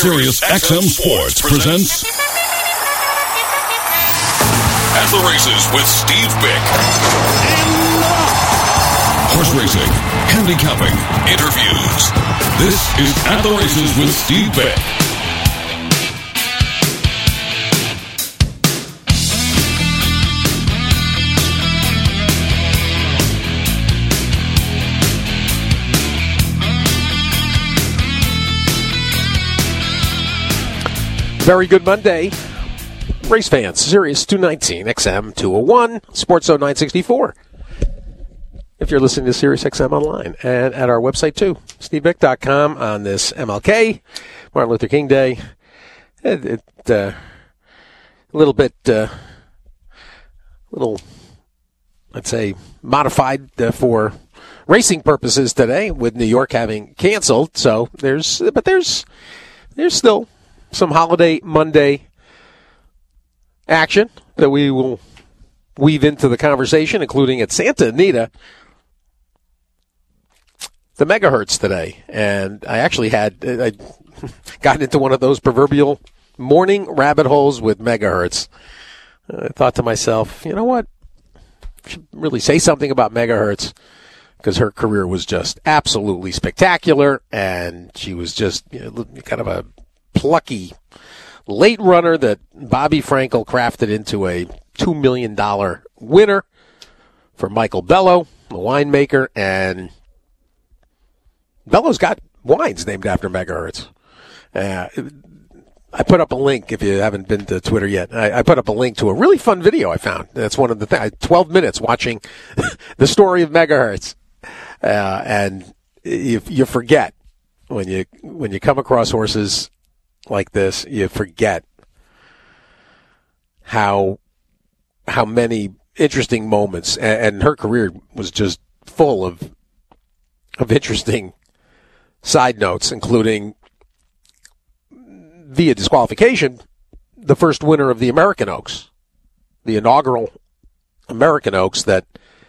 Sirius XM Sports presents At the Races with Steve Bick. Horse racing, handicapping, interviews. This is At the Races with Steve Bick. Very good Monday, race fans. Sirius 219, XM 201, Sports Zone 964. If you're listening to Sirius XM online and at our website too, stevebick.com on this MLK, Martin Luther King Day. A little bit, I'd say, modified for racing purposes today with New York having canceled. So there's still some holiday Monday action that we will weave into the conversation, including at Santa Anita, the megahertz today. And I actually I got into one of those proverbial morning rabbit holes with megahertz. I thought to myself, you know what? I should really say something about megahertz, because her career was just absolutely spectacular, and she was just kind of a plucky late runner that Bobby Frankel crafted into a $2 million winner for Michael Bello, the winemaker, and Bello's got wines named after megahertz. I put up a link, if you haven't been to Twitter yet. I put up a link to a really fun video I found. That's one of the things. 12 minutes watching the story of megahertz. And you forget when you come across horses like this, you forget how many interesting moments, and her career was just full of interesting side notes, including, via disqualification, the first winner of the American Oaks, the inaugural American Oaks that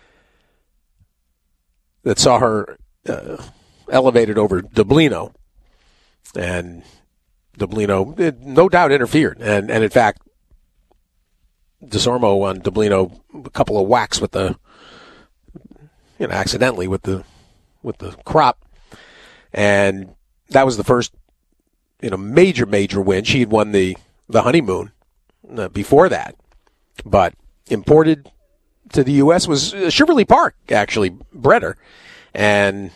saw her elevated over Dublino, and Dublino no doubt interfered, and in fact, DeSormo on Dublino a couple of whacks with accidentally with the crop, and that was the first major win. She had won the honeymoon before that, but imported to the U.S. was Cheverly Park actually bred her, and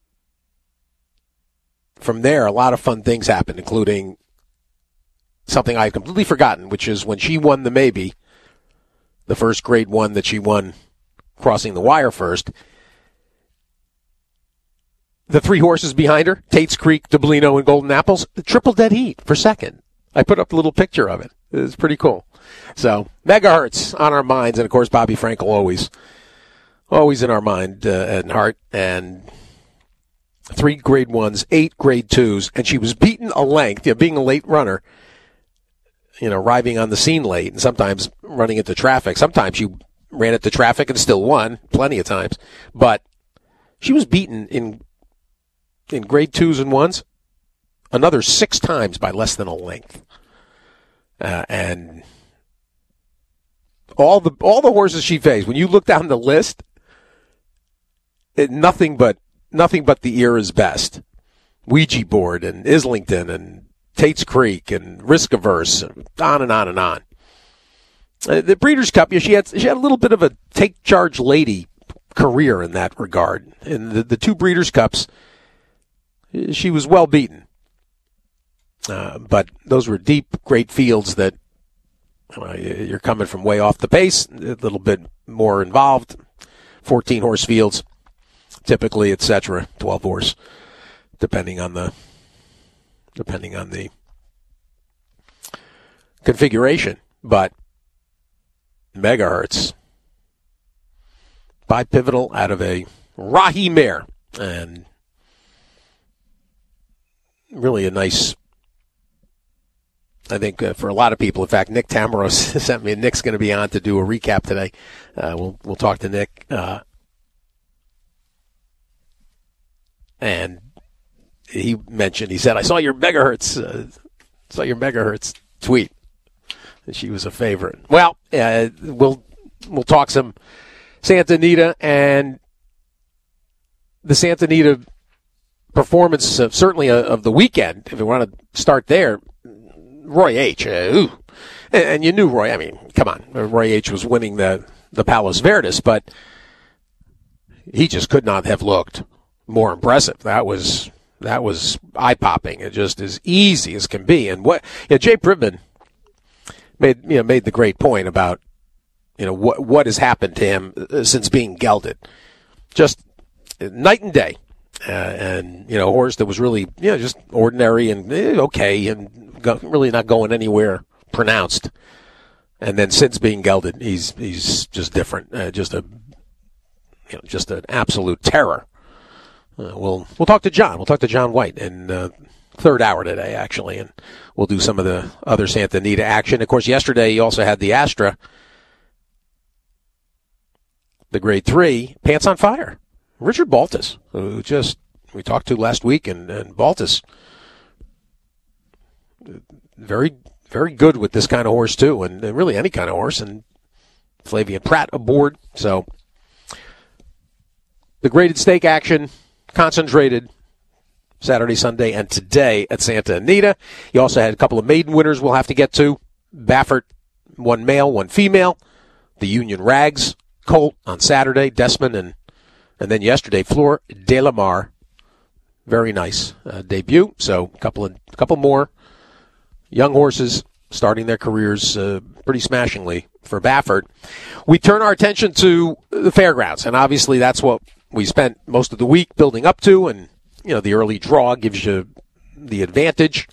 from there, a lot of fun things happened, including something I've completely forgotten, which is when she won the Maybe, the first grade one that she won crossing the wire first. The three horses behind her, Tate's Creek, Dublino, and Golden Apples, the triple dead heat for second. I put up a little picture of it. It's pretty cool. So, megahertz on our minds, and of course, Bobby Frankel always in our mind and heart, and 3 grade 1s, 8 grade 2s, and she was beaten a length, being a late runner, arriving on the scene late, and sometimes running into traffic. Sometimes she ran into traffic and still won, plenty of times. But she was beaten in grade 2s and 1s another 6 times by less than a length. And all the horses she faced, when you look down the list, nothing but the era's best. Ouija Board and Islington and Tate's Creek and Risk Averse, and on and on and on. The Breeders' Cup, she had a little bit of a take charge lady career in that regard. In the 2 Breeders' Cups, she was well beaten. But those were deep, great fields that you're coming from way off the pace, a little bit more involved, 14-horse fields, typically, etc., 12-horse, depending on the configuration. But megahertz, bipivotal out of a Rahi mare, and really a nice, I think, for a lot of people. In fact, Nick Tamaros sent me, and Nick's going to be on to do a recap today. We'll talk to Nick. And he said, I saw your megahertz tweet. And she was a favorite. Well, we'll talk some Santa Anita, and the Santa Anita performance, certainly of the weekend, if we want to start there. Roy H. And you knew Roy. I mean, come on. Roy H. was winning the Palos Verdes, but he just could not have looked more impressive. That was eye-popping. It just as easy as can be. And Jay Privman made the great point about what has happened to him since being gelded. Just night and day. And a horse that was really just ordinary and okay and really not going anywhere pronounced. And then since being gelded, he's just different. Just an absolute terror. We'll talk to John. We'll talk to John White in third hour today, actually, and we'll do some of the other Santa Anita action. Of course, yesterday you also had the Astra, the Grade 3, Pants on Fire. Richard Baltus, who we talked to last week, and Baltus, very, very good with this kind of horse too, and really any kind of horse, and Flavien Prat aboard. So the graded stake action concentrated Saturday, Sunday, and today at Santa Anita. You also had a couple of maiden winners we'll have to get to. Baffert, one male, one female. The Union Rags colt on Saturday, Desmond, and then yesterday, Fleur de la Mar. Very nice debut. So a couple more young horses starting their careers pretty smashingly for Baffert. We turn our attention to the fairgrounds, and obviously that's what we spent most of the week building up to, and the early draw gives you the advantage.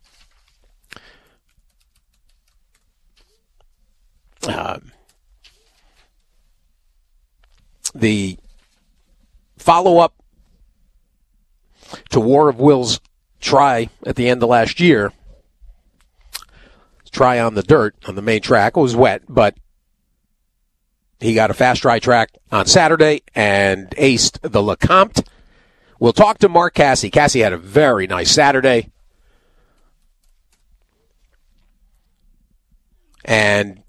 The follow-up to War of Will's try at the end of last year, try on the dirt on the main track. It was wet, but he got a fast dry track on Saturday and aced the LeCompte. We'll talk to Mark Casse. Casse had a very nice Saturday. And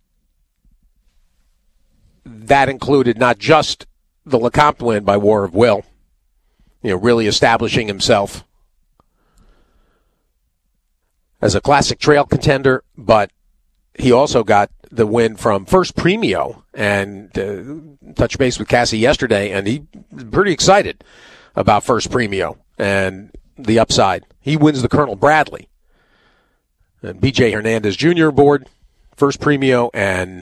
that included not just the LeCompte win by War of Will, really establishing himself as a classic trail contender, but he also got the win from First Premio, and touched base with Casse yesterday, and he was pretty excited about First Premio and the upside. He wins the Colonel Bradley. And B.J. Hernandez Jr. aboard, First Premio, and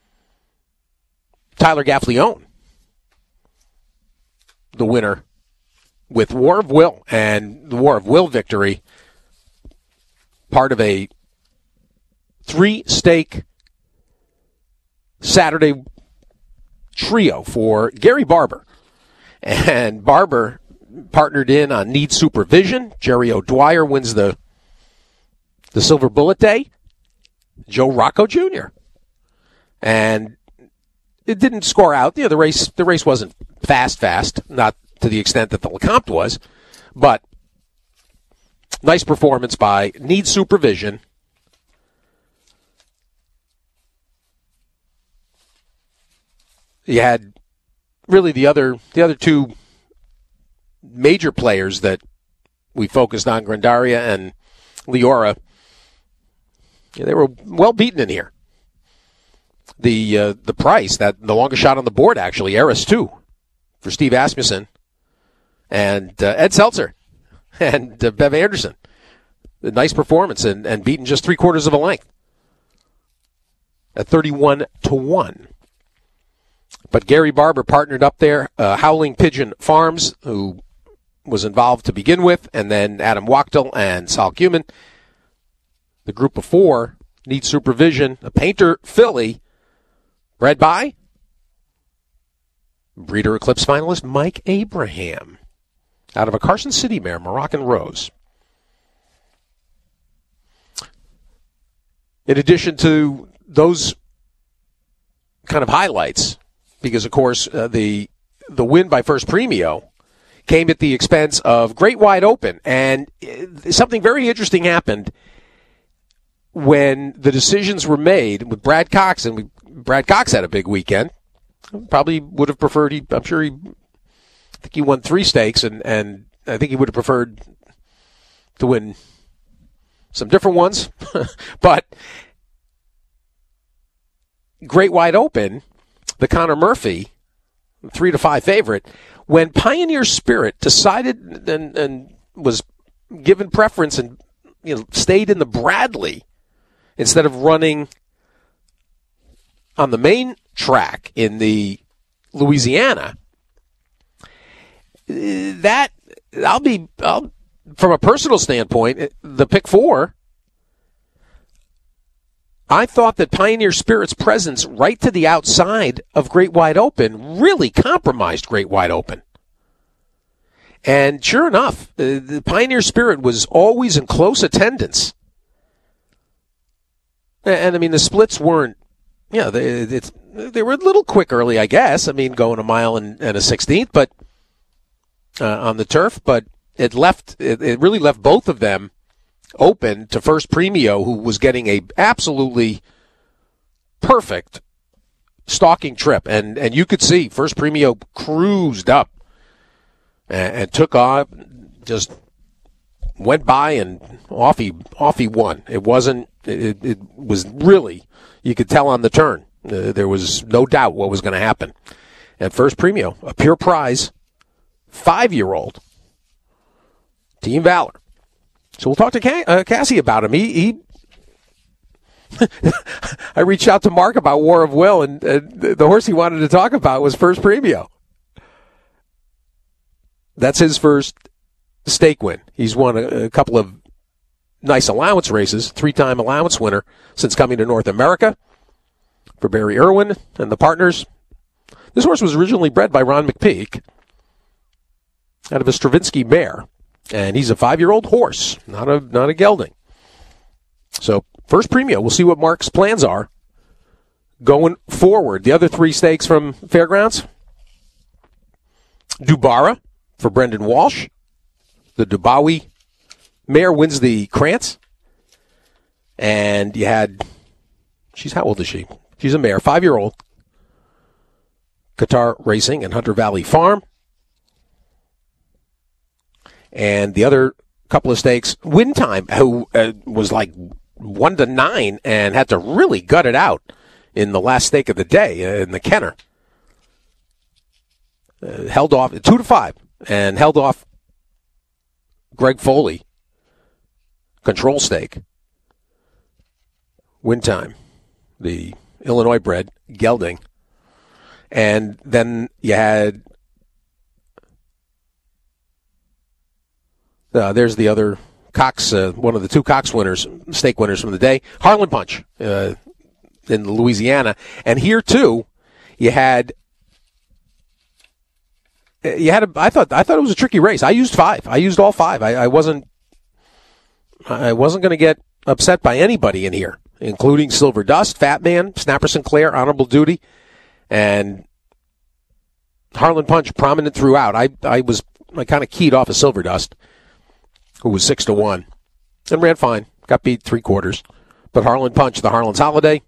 Tyler Gaffleone, the winner, with War of Will. And the War of Will victory, part of a 3-stake Saturday trio for Gary Barber. And Barber partnered in on Need Supervision. Jerry O'Dwyer wins the Silver Bullet Day. Joe Rocco Jr. And it didn't score out. The race wasn't fast, not to the extent that the LeCompte was, but nice performance by Need Supervision. You had really the other two major players that we focused on, Grandaria and Leora. They were well beaten in here. The price, the longest shot on the board, actually, Eris 2 for Steve Asmussen and Ed Seltzer and Bev Anderson. A nice performance and beaten just 3/4 of a length at 31-1. But Gary Barber partnered up there, Howling Pigeon Farms, who was involved to begin with, and then Adam Wachtel and Sal Cumin. The group of four Need Supervision, a Painter filly, bred by Breeder Eclipse finalist Mike Abraham, out of a Carson City mare, Moroccan Rose. In addition to those kind of highlights, because of course the win by First Premio came at the expense of Great Wide Open. And something very interesting happened when the decisions were made with Brad Cox. And Brad Cox had a big weekend. Probably would have preferred, I think he won 3 stakes, and I think he would have preferred to win some different ones. But Great Wide Open, the Connor Murphy 3-5 favorite, when Pioneer Spirit decided and was given preference and stayed in the Bradley instead of running on the main track in the Louisiana, that from a personal standpoint, the pick 4, I thought that Pioneer Spirit's presence right to the outside of Great Wide Open really compromised Great Wide Open. And sure enough, the Pioneer Spirit was always in close attendance. And I mean, the splits weren't, they were a little quick early, I guess. I mean, going a mile and a 16th, but on the turf, but it really left both of them open to First Premio, who was getting a absolutely perfect stalking trip, and you could see First Premio cruised up and took off, just went by and off he won. It was really, you could tell on the turn. There was no doubt what was going to happen. And First Premio, a pure prize, 5-year-old, Team Valor. So we'll talk to Cassie about him. He I reached out to Mark about War of Will, and the horse he wanted to talk about was First Premio. That's his first stake win. He's won a couple of nice allowance races, 3-time allowance winner since coming to North America for Barry Irwin and the partners. This horse was originally bred by Ron McPeak out of a Stravinsky mare. And he's a 5-year-old horse, not a gelding. So, First Premio, we'll see what Mark's plans are going forward. The other 3 stakes from Fairgrounds. Dubara for Brendan Walsh. The Dubawi mare wins the Krantz. And you had, how old is she? She's a mare, 5-year-old. Qatar Racing and Hunter Valley Farm. And the other couple of stakes, Win Time, who was like 1-9 and had to really gut it out in the last stake of the day in the Kenner. Held off 2-5 and held off Greg Foley. Control stake. Win Time, the Illinois bred gelding. And then you had there's the other Cox, one of the 2 Cox winners, stake winners from the day, Harlan Punch in Louisiana. And here too, I thought it was a tricky race. I used 5. I used all 5. I wasn't going to get upset by anybody in here, including Silver Dust, Fat Man, Snapper Sinclair, Honorable Duty, and Harlan Punch prominent throughout. I kind of keyed off of Silver Dust, who was 6-1, and ran fine. Got beat 3/4. But Harlan Punch, the Harlan's Holiday.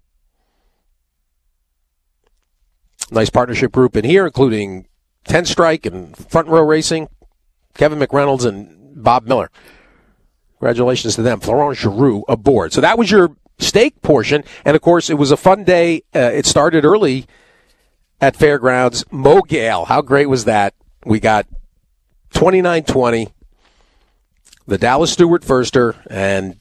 Nice partnership group in here, including 10 Strike and Front Row Racing, Kevin McReynolds and Bob Miller. Congratulations to them. Florent Giroux aboard. So that was your stake portion. And, of course, it was a fun day. It started early at Fairgrounds. Mo Gale, how great was that? We got 29-20. The Dallas Stewart Firster, and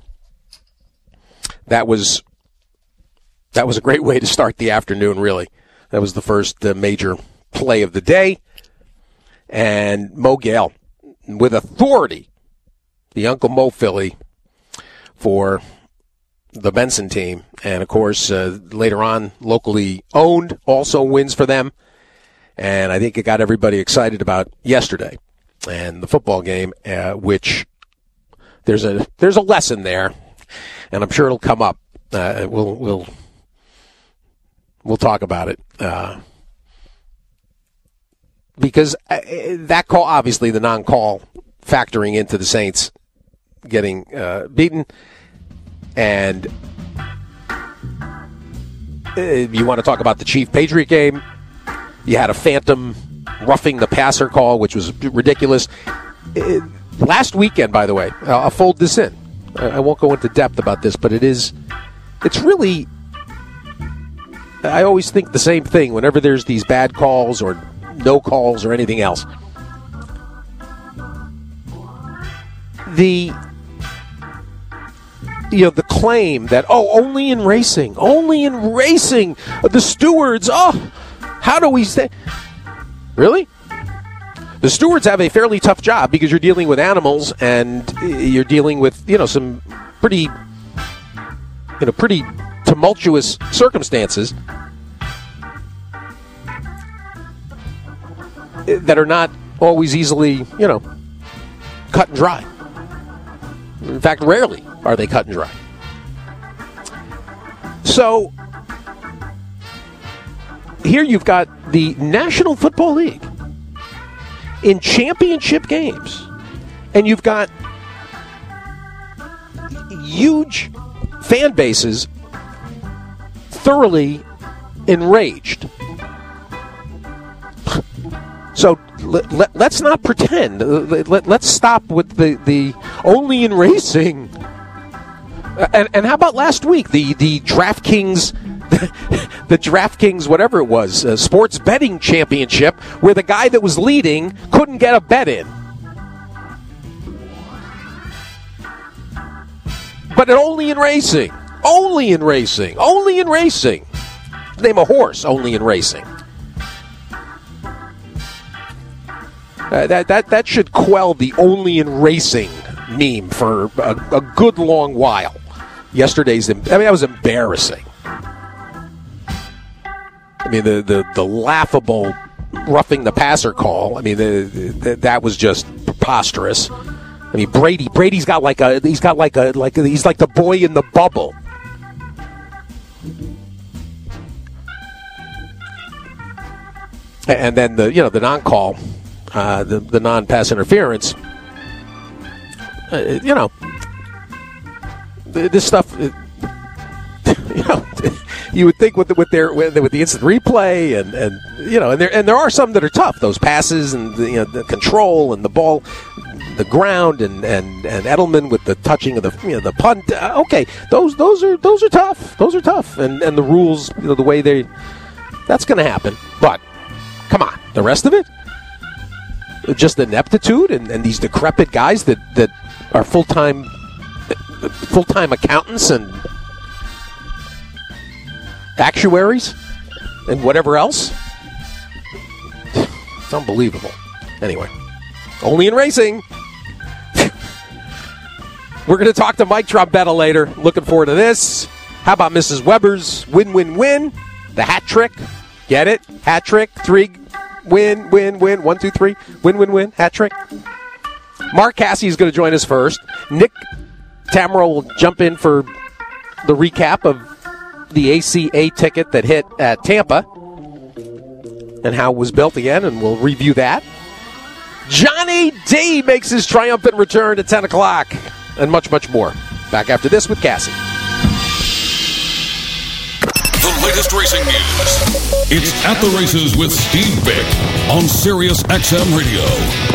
that was a great way to start the afternoon, really. That was the first major play of the day. And Mo Gale, with authority, the Uncle Mo filly for the Benson team. And, of course, later on, locally owned, also wins for them. And I think it got everybody excited about yesterday and the football game, which there's a lesson there, and I'm sure it'll come up. We'll talk about it. because that call, obviously the non-call factoring into the Saints getting beaten. And you want to talk about the Chief-Patriot game, you had a phantom roughing the passer call, which was ridiculous. Last weekend, by the way, I'll fold this in. I won't go into depth about this, but it's really, I always think the same thing whenever there's these bad calls or no calls or anything else. The claim that, only in racing, the stewards, how do we say? Really? The stewards have a fairly tough job because you're dealing with animals and you're dealing with, some pretty tumultuous circumstances that are not always easily, cut and dry. In fact, rarely are they cut and dry. So, here you've got the National Football League in championship games, and you've got huge fan bases thoroughly enraged. So let's not pretend. Let's stop with the only in racing. And how about last week, the DraftKings, the DraftKings, whatever it was, sports betting championship, where the guy that was leading couldn't get a bet in. But only in racing. Name a horse, only in racing. That should quell the only in racing meme for a good long while. That was embarrassing. I mean, the laughable roughing the passer call. I mean, that was just preposterous. I mean, Brady's he's like the boy in the bubble. And then the non-call, the non-pass interference. This stuff. You would think with the instant replay and there are some that are tough. Those passes and the control and the ball, the ground and Edelman with the touching of the punt. Okay, those are tough. Those are tough. And the rules, the way that's going to happen. But come on, the rest of it, just ineptitude and these decrepit guys that are full-time accountants and actuaries and whatever else. It's unbelievable. Anyway, only in racing. We're going to talk to Mike Trombetta later. Looking forward to this. How about Mrs. Weber's win-win-win? The hat trick. Get it? Hat trick. 3 win, 1, 2, 3. Win, hat trick. Mark Cassey is going to join us first. Nick Tamero will jump in for the recap of the ACA ticket that hit at Tampa and how it was built again, and we'll review that. Johnny D makes his triumphant return at 10 o'clock, and much, much more. Back after this with Cassie. The latest racing news. It's At the Races with Steve Bick on Sirius XM Radio.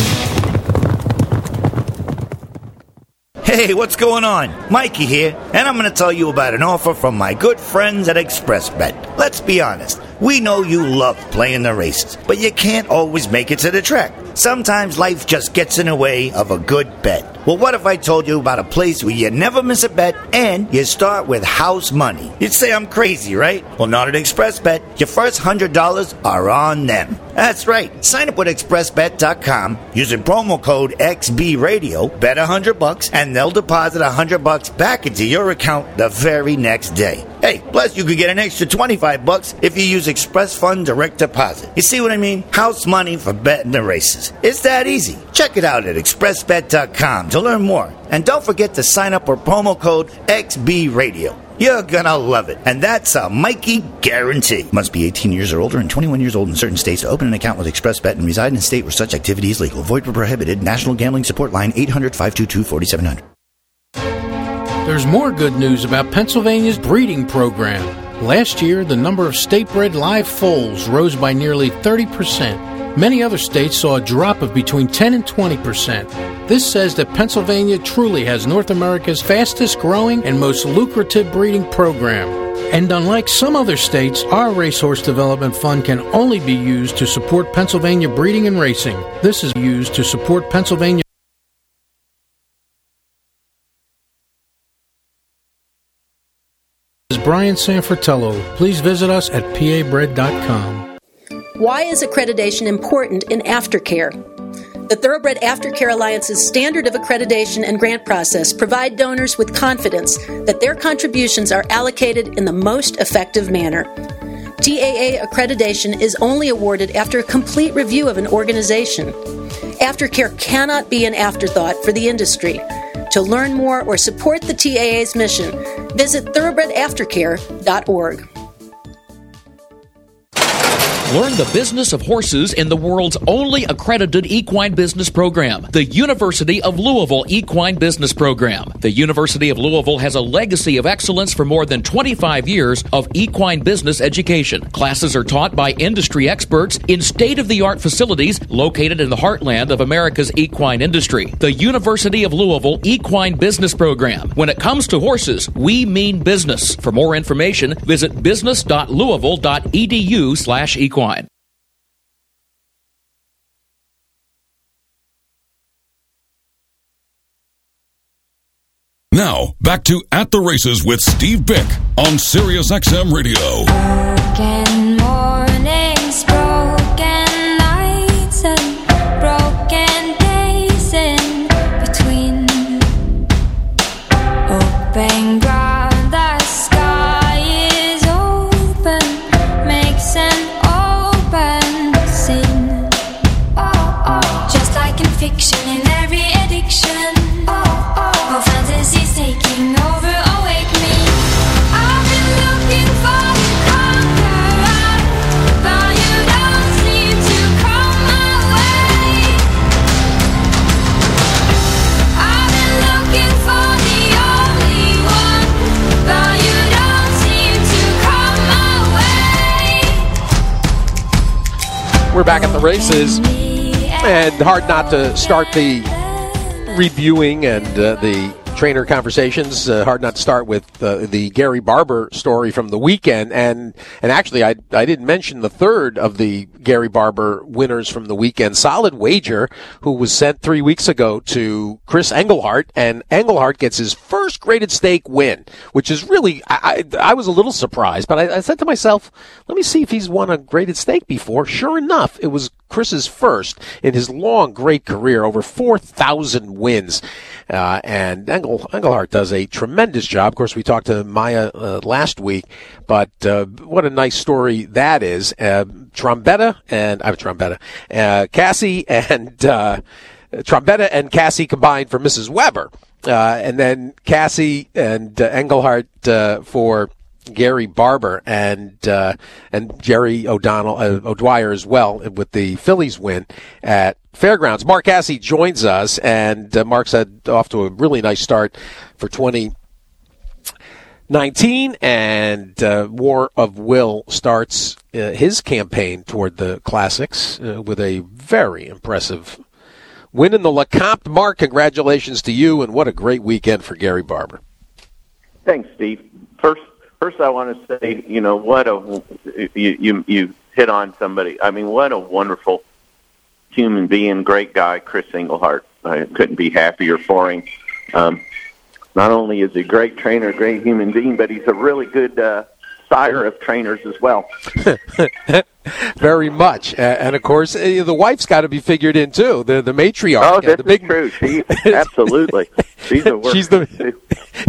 Hey, what's going on? Mikey here, and I'm going to tell you about an offer from my good friends at ExpressBet. Let's be honest, we know you love playing the races, but you can't always make it to the track. Sometimes life just gets in the way of a good bet. Well, what if I told you about a place where you never miss a bet and you start with house money? You'd say I'm crazy, right? Well, not at ExpressBet. Your first $100 are on them. That's right. Sign up with ExpressBet.com using promo code XBRadio, bet $100, and they'll deposit $100 back into your account the very next day. Hey, plus you could get an extra $25 if you use Express Fund Direct Deposit. You see what I mean? House money for betting the races. It's that easy. Check it out at ExpressBet.com to learn more. And don't forget to sign up for promo code XBRadio. You're gonna love it. And that's a Mikey guarantee. Must be 18 years or older and 21 years old in certain states to open an account with ExpressBet and reside in a state where such activity is legal. Void where prohibited. National Gambling Support Line 800-522-4700. There's more good news about Pennsylvania's breeding program. Last year, the number of state-bred live foals rose by nearly 30%. Many other states saw a drop of between 10 and 20%. This says that Pennsylvania truly has North America's fastest growing and most lucrative breeding program. And unlike some other states, our Racehorse Development Fund can only be used to support Pennsylvania breeding and racing. This is used to support Pennsylvania. This is Brian Sanfratello. Please visit us at pabred.com. Why is accreditation important in aftercare? The Thoroughbred Aftercare Alliance's standard of accreditation and grant process provide donors with confidence that their contributions are allocated in the most effective manner. TAA accreditation is only awarded after a complete review of an organization. Aftercare cannot be an afterthought for the industry. To learn more or support the TAA's mission, visit thoroughbredaftercare.org. Learn the business of horses in the world's only accredited equine business program, the University of Louisville Equine Business Program. The University of Louisville has a legacy of excellence for more than 25 years of equine business education. Classes are taught by industry experts in state-of-the-art facilities located in the heartland of America's equine industry. The University of Louisville Equine Business Program. When it comes to horses, we mean business. For more information, visit business.louisville.edu/equine. Now, back to At the Races with Steve Bick on Sirius XM Radio. Broken mornings, broken nights, and broken days in between. Open ground, the sky is open, makes an open scene. Just like in fiction, in every addiction. Fantasy's taking over, awake me. I've been looking for the conqueror, but you don't seem to come my way. I've been looking for the only one, but you don't seem to come my way. We're back at the races, and hard not to start the reviewing and the trainer conversations. Hard not to start with the Gary Barber story from the weekend, and actually I didn't mention the third of the Gary Barber winners from the weekend, Solid Wager, who was sent 3 weeks ago to Chris Engelhardt, and Engelhardt gets his first graded stake win, which is really, I was a little surprised, but I said to myself, let me see if he's won a graded stake before. Sure enough, it was Chris's first in his long, great career, over 4,000 wins. And Engelhardt does a tremendous job. Of course, we talked to Maya last week, but what a nice story that is. Trombetta and Cassie combined for Mrs. Weber, and then Cassie and Engelhardt for Gary Barber and Jerry O'Dwyer as well with the Phillies win at Fairgrounds. Mark Cassie joins us, and Mark's off to a really nice start for 2019, and War of Will starts his campaign toward the Classics with a very impressive win in the LeCompte. Mark, congratulations to you, and what a great weekend for Gary Barber. Thanks, Steve. First, I want to say, what you hit on somebody. I mean, what a wonderful human being, great guy, Chris Engelhardt. I couldn't be happier for him. Not only is he a great trainer, a great human being, but he's a really good sire of trainers as well. Very much. And of course, the wife's got to be figured in, too, the matriarch. Oh, that's true. Absolutely. She's a worker, too.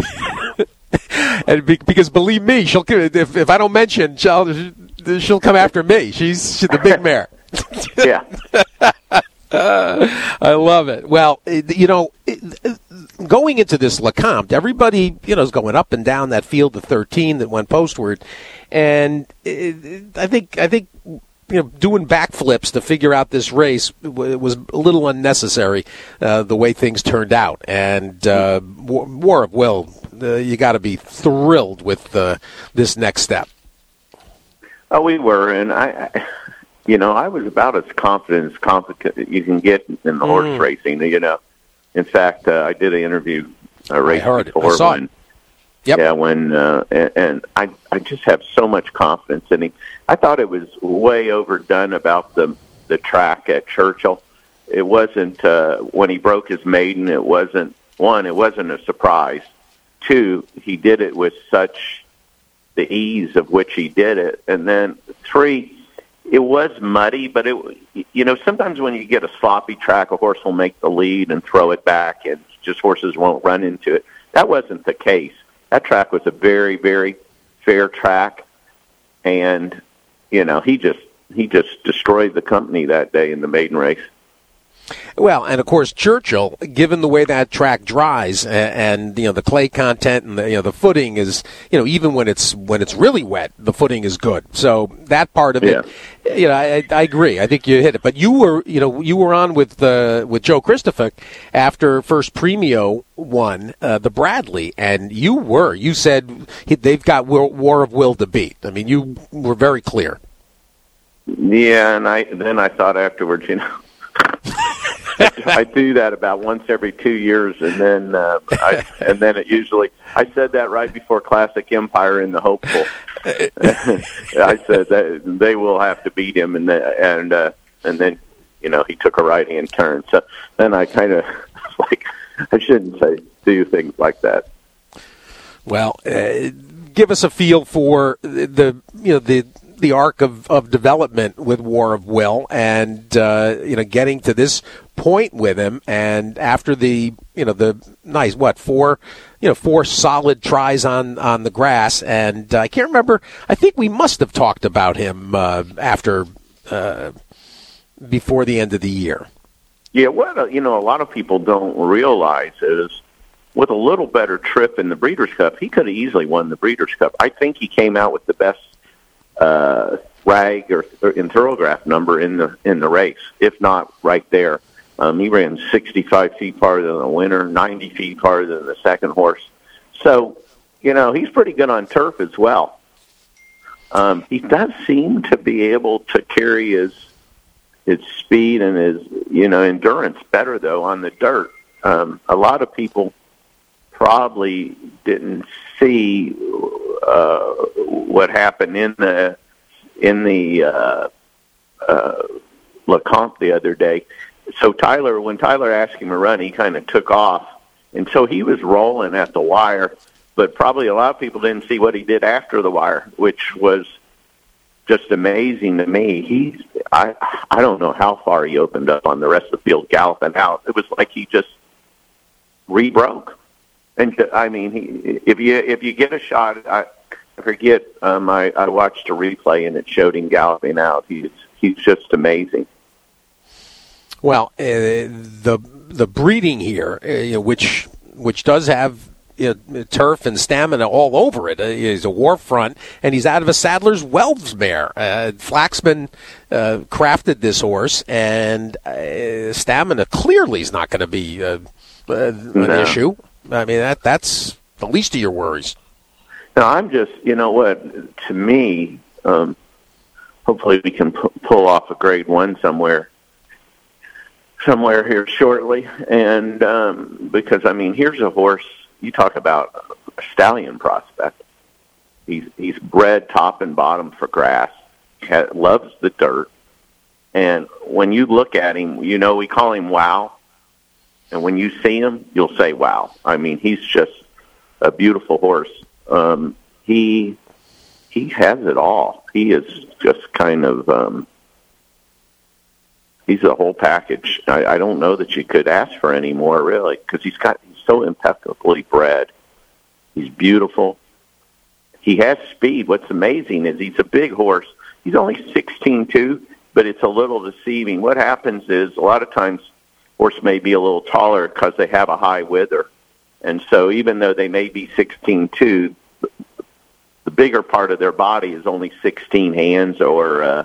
And because believe me, if I don't mention, she'll come after me. She's the big mare. Yeah. I love it. Well, going into this Lecomte, everybody, is going up and down that field of 13 that went postward, and I think doing backflips to figure out this race was a little unnecessary, the way things turned out. And War of Will, you got to be thrilled with this next step. Oh, we were, and I was about as confident as you can get in the horse racing. In fact, I did an interview race before. I saw it. Yep. Yeah, and I just have so much confidence in him. I thought it was way overdone about the track at Churchill. It wasn't when he broke his maiden. It wasn't a surprise. 2, he did it with such the ease of which he did it, and then 3, it was muddy. But sometimes when you get a sloppy track, a horse will make the lead and throw it back, and just horses won't run into it. That wasn't the case. That track was a very, very fair track, and he just destroyed the company that day in the maiden race. Well, and of course Churchill, given the way that track dries, and the clay content and the footing is, even when it's really wet, the footing is good. So that part of it, I agree. I think you hit it. But you were on with Joe Christopher after First Premio won the Bradley, and you said they've got War of Will to beat. I mean, you were very clear. Yeah, and I thought afterwards, I do that about once every 2 years, and then it usually. I said that right before Classic Empire in the Hopeful. I said that they will have to beat him, and then he took a right hand turn. So then I kind of I shouldn't do things like that. Well, give us a feel for the arc of development with War of Will, and getting to this point with him, and after the nice four solid tries on the grass, and I can't remember. I think we must have talked about him after before the end of the year. Yeah, what a lot of people don't realize is, with a little better trip in the Breeders' Cup, he could have easily won the Breeders' Cup. I think he came out with the best rag or in Thoroughgraph number in the race, if not right there. He ran 65 feet farther than the winner, 90 feet farther than the second horse. So, he's pretty good on turf as well. He does seem to be able to carry his speed and his endurance better though on the dirt. A lot of people probably didn't see what happened in the Lecomte the other day. So when Tyler asked him to run, he kind of took off, and so he was rolling at the wire. But probably a lot of people didn't see what he did after the wire, which was just amazing to me. I don't know how far he opened up on the rest of the field galloping out. It was like he just re-broke. And I mean, if you get a shot, I forget. I watched a replay and it showed him galloping out. He's just amazing. Well, the breeding here, which does have turf and stamina all over it. He's a War Front, and he's out of a Sadler's Wells mare. Flaxman crafted this horse, and stamina clearly is not going to be an issue. I mean, that's the least of your worries. No, I'm just, to me, hopefully we can pull off a grade 1 somewhere here shortly. And because, here's a horse, you talk about a stallion prospect. He's bred top and bottom for grass, loves the dirt. And when you look at him, we call him Wow. And when you see him, you'll say, wow. He's just a beautiful horse. He has it all. He is just kind of, he's a whole package. I don't know that you could ask for any more, really, because he's so impeccably bred. He's beautiful. He has speed. What's amazing is he's a big horse. He's only 16.2, but it's a little deceiving. What happens is a lot of times horse may be a little taller because they have a high wither, And so even though they may be 16.2, the bigger part of their body is only 16 hands or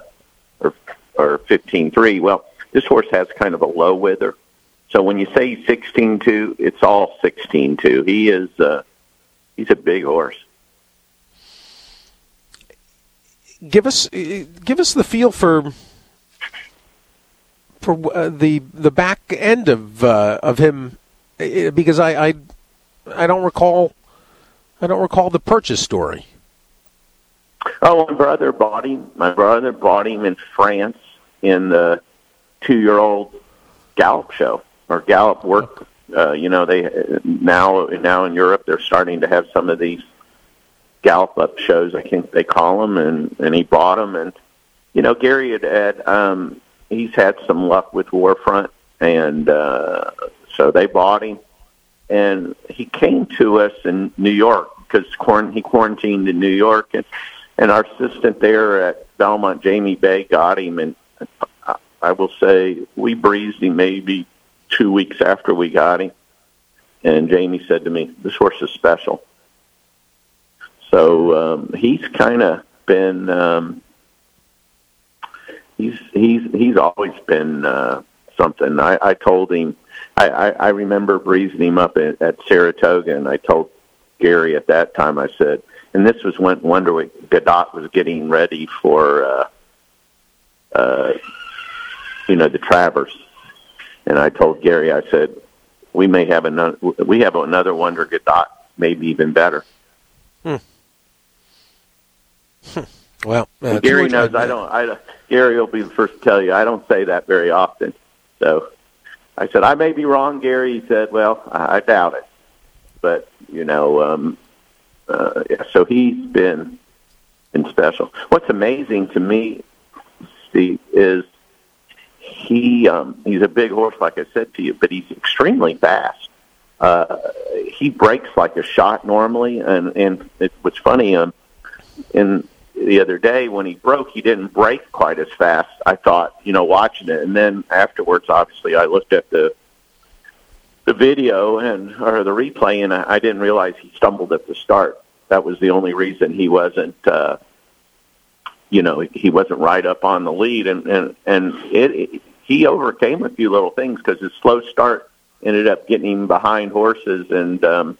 15.3. Well, this horse has kind of a low wither. So when you say 16.2, it's all 16.2. He's a big horse. Give us the feel for the back end of him, because I don't recall the purchase story. Oh, my brother bought him in France in the 2-year-old Gallop show or Gallop work. They now in Europe they're starting to have some of these Gallop up shows, I think they call them, and he bought them. And Gary had he's had some luck with Warfront, and so they bought him. And he came to us in New York because he quarantined in New York, and our assistant there at Belmont, Jamie Bay, got him. And I will say we breezed him maybe 2 weeks after we got him. And Jamie said to me, "This horse is special." So he's kind of been he's always been something. I told him I remember breezing him up at Saratoga, and I told Gary at that time, I said, and this was when Wonderwick Godot was getting ready for the Travers, and I told Gary, I said, we have another Wonder Godot, maybe even better. Well, Gary knows Gary will be the first to tell you I don't say that very often. So I said, I may be wrong, Gary. He said, well, I doubt it. But, so he's been special. What's amazing to me, Steve, is he's a big horse, like I said to you, but he's extremely fast. He breaks like a shot normally, and what's funny, in the other day when he broke, he didn't break quite as fast, I thought, watching it. And then afterwards, obviously, I looked at the video or the replay, and I didn't realize he stumbled at the start. That was the only reason he wasn't, he wasn't right up on the lead. And he overcame a few little things because his slow start ended up getting him behind horses, and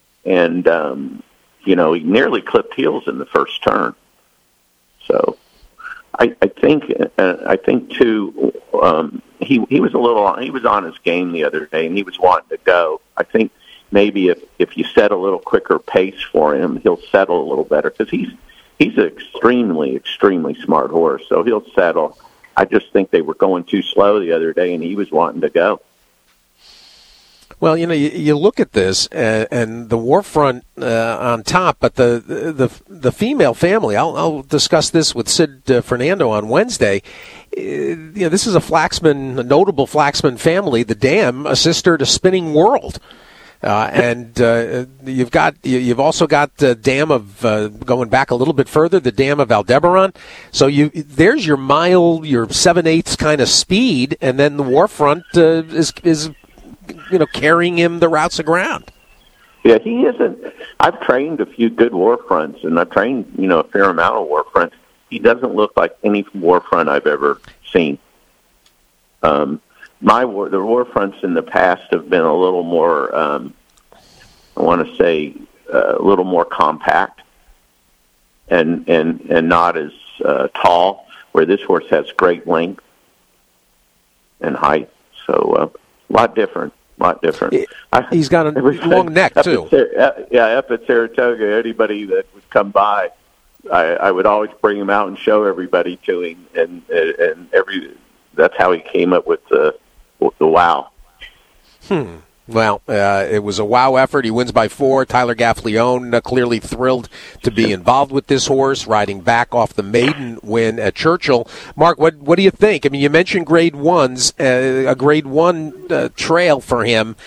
he nearly clipped heels in the first turn. So I think too, he was on his game the other day, and he was wanting to go. I think maybe if you set a little quicker pace for him, he'll settle a little better, because he's an extremely, extremely smart horse, so he'll settle. I just think they were going too slow the other day, and he was wanting to go. Well, you look at this and the Warfront on top, but the female family. I'll discuss this with Sid Fernando on Wednesday. This is a notable Flaxman family. The Dam, a sister to Spinning World, and you've also got the Dam of going back a little bit further, the Dam of Aldebaran. So there's your mile, your 7/8 kind of speed, and then the Warfront is carrying him the routes of ground. Yeah, he isn't. I've trained a few good Warfronts, and I've trained, a fair amount of Warfronts. He doesn't look like any Warfront I've ever seen. The Warfronts in the past have been a little more, I want to say, a little more compact and not as tall, where this horse has great length and height. So a lot different. He's got a long neck, too. Up at Saratoga, anybody that would come by, I would always bring him out and show everybody to him, and that's how he came up with the wow. Well, it was a wow effort. He wins by 4. Tyler Gaffleone clearly thrilled to be involved with this horse, riding back off the maiden win at Churchill. Mark, what do you think? I mean, you mentioned Grade 1s, a Grade 1 trail for him.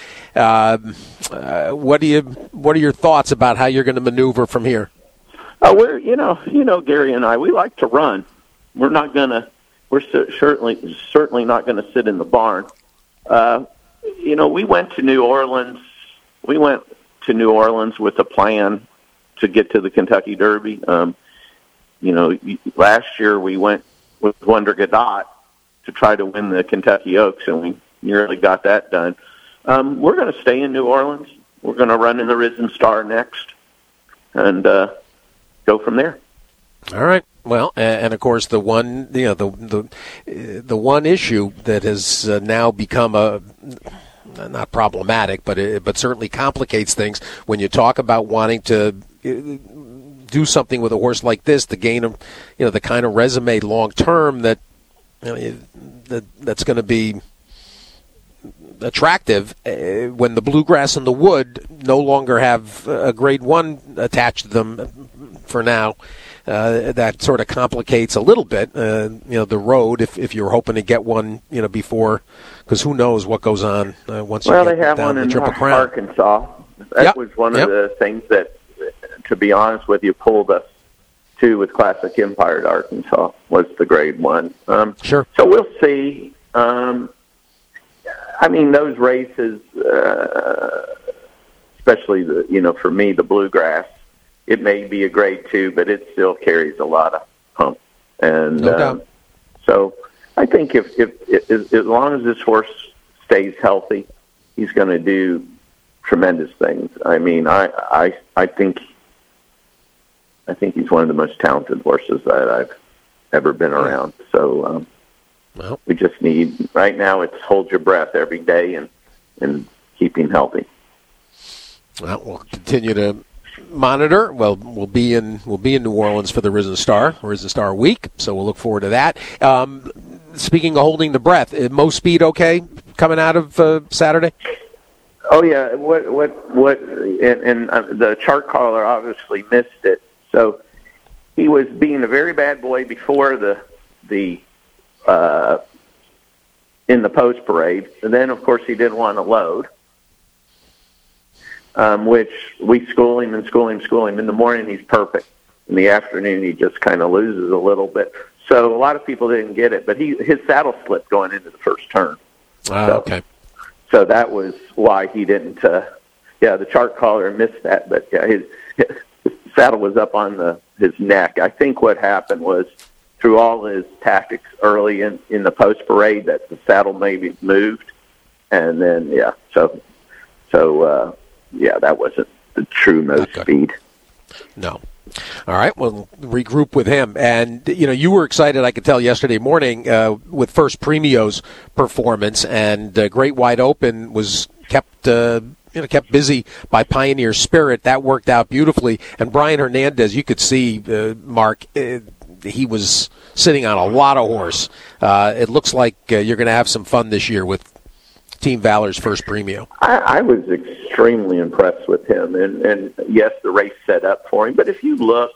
What are your thoughts about how you're going to maneuver from here? We're Gary and I, we like to run. We're certainly not going to sit in the barn. We went to New Orleans. We went to New Orleans with a plan to get to the Kentucky Derby. Last year we went with Wonder Gadot to try to win the Kentucky Oaks, and we nearly got that done. We're going to stay in New Orleans. We're going to run in the Risen Star next, and go from there. All right. Well, and of course the one, the one issue that has now become not problematic, but certainly complicates things when you talk about wanting to do something with a horse like this to gain the kind of resume long term that's going to be attractive when the Bluegrass and the Wood no longer have a Grade 1 attached to them for now. That sort of complicates a little bit, the road if you're hoping to get one, before, because who knows what goes on once you get they have down one the Triple in Crown. Arkansas. That was one of the things that, to be honest with you, pulled us to with Classic Empire to Arkansas was the Grade 1. Sure. So we'll see. Those races, especially for me, the Bluegrass, it may be a Grade 2, but it still carries a lot of hump. And no doubt. So I think if as long as this horse stays healthy, he's going to do tremendous things. I think he's one of the most talented horses that I've ever been around. So we just need, right now, it's hold your breath every day and keep him healthy. Well, we'll continue to monitor. Well, we'll be in New Orleans for the Risen Star Week, so we'll look forward to that. Speaking of holding the breath, Mo Speed okay coming out of Saturday? Oh yeah, and the chart caller obviously missed it. So he was being a very bad boy before the in the post parade, and then of course he didn't want to load. Which we school him. In the morning, he's perfect. In the afternoon, he just kind of loses a little bit. So a lot of people didn't get it, but his saddle slipped going into the first turn. Okay. So that was why he didn't. The chart caller missed that, but his saddle was up on his neck. I think what happened was through all his tactics early in the post parade that the saddle maybe moved, and then that wasn't the true Mo Speed. No. All right, we'll regroup with him. And, you were excited, I could tell, yesterday morning with First Premio's performance, and Great Wide Open was kept busy by Pioneer Spirit. That worked out beautifully. And Brian Hernandez, you could see, Mark, he was sitting on a lot of horse. It looks like you're going to have some fun this year with Team Valor's First Premio. I was extremely impressed with him, and yes, the race set up for him. But if you look,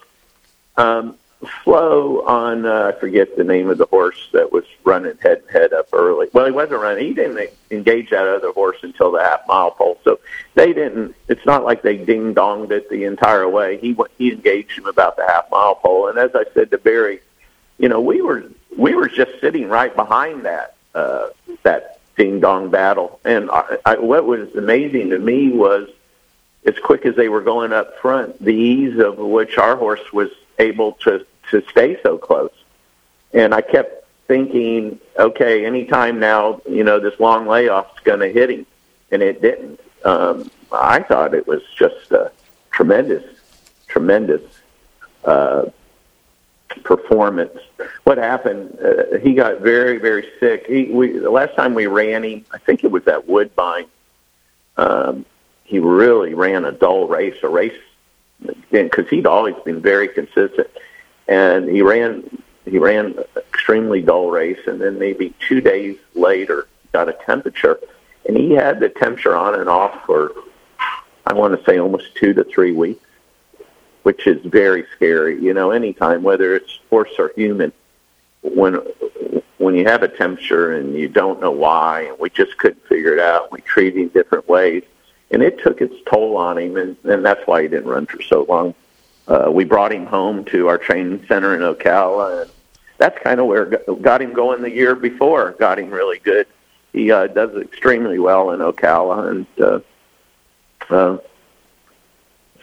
Flo on I forget the name of the horse that was running head up early. Well, he wasn't running. He didn't engage that other horse until the half-mile pole. So they didn't. It's not like they ding-donged it the entire way. He engaged him about the half-mile pole. And as I said to Barry, we were just sitting right behind that ding-dong battle. And what was amazing to me was, as quick as they were going up front, the ease of which our horse was able to stay so close. And I kept thinking, okay, anytime now, this long layoff's going to hit him. And it didn't. I thought it was just a tremendous performance. What happened, he got very, very sick. The last time we ran him, I think it was at Woodbine, he really ran a dull race, because he'd always been very consistent. And he ran extremely dull race, and then maybe 2 days later got a temperature. And he had the temperature on and off for, I want to say, almost 2 to 3 weeks, which is very scary. Anytime, whether it's horse or human, when you have a temperature and you don't know why, and we just couldn't figure it out, we treat him different ways, and it took its toll on him, and that's why he didn't run for so long. We brought him home to our training center in Ocala, and that's kind of where got him going the year before, got him really good. He does extremely well in Ocala, and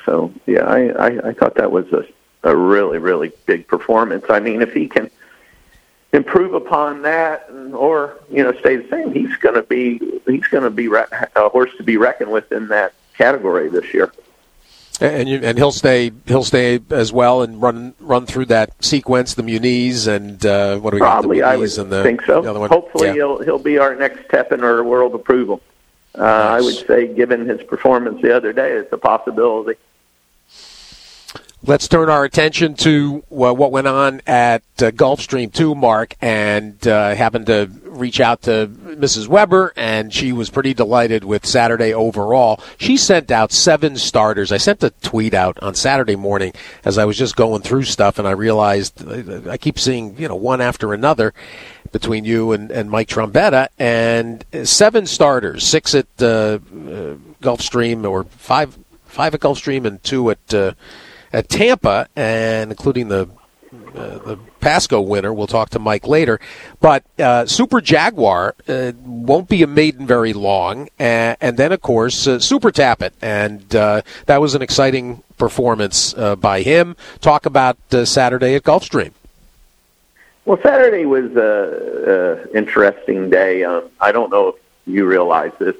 So yeah, I thought that was a really, really big performance. I mean, if he can improve upon that, or stay the same, he's going to be a horse to be reckoned with in that category this year. And he'll stay as well and run through that sequence, the Muniz and what do we probably got? I would think so. The other one. Hopefully he'll be our next step in our world approval. Nice. I would say, given his performance the other day, it's a possibility. Let's turn our attention to what went on at Gulfstream 2, Mark, and happened to reach out to Mrs. Weber, and she was pretty delighted with Saturday overall. She sent out 7 starters. I sent a tweet out on Saturday morning as I was just going through stuff, and I realized I keep seeing one after another between you and Mike Trombetta, and 7 starters, 6 at Gulfstream, or 5 at Gulfstream and 2 at Tampa, and including the Pasco winner. We'll talk to Mike later. But Super Jaguar won't be a maiden very long. And then, of course, Super Tappet. And that was an exciting performance by him. Talk about Saturday at Gulfstream. Well, Saturday was an interesting day. I don't know if you realize this,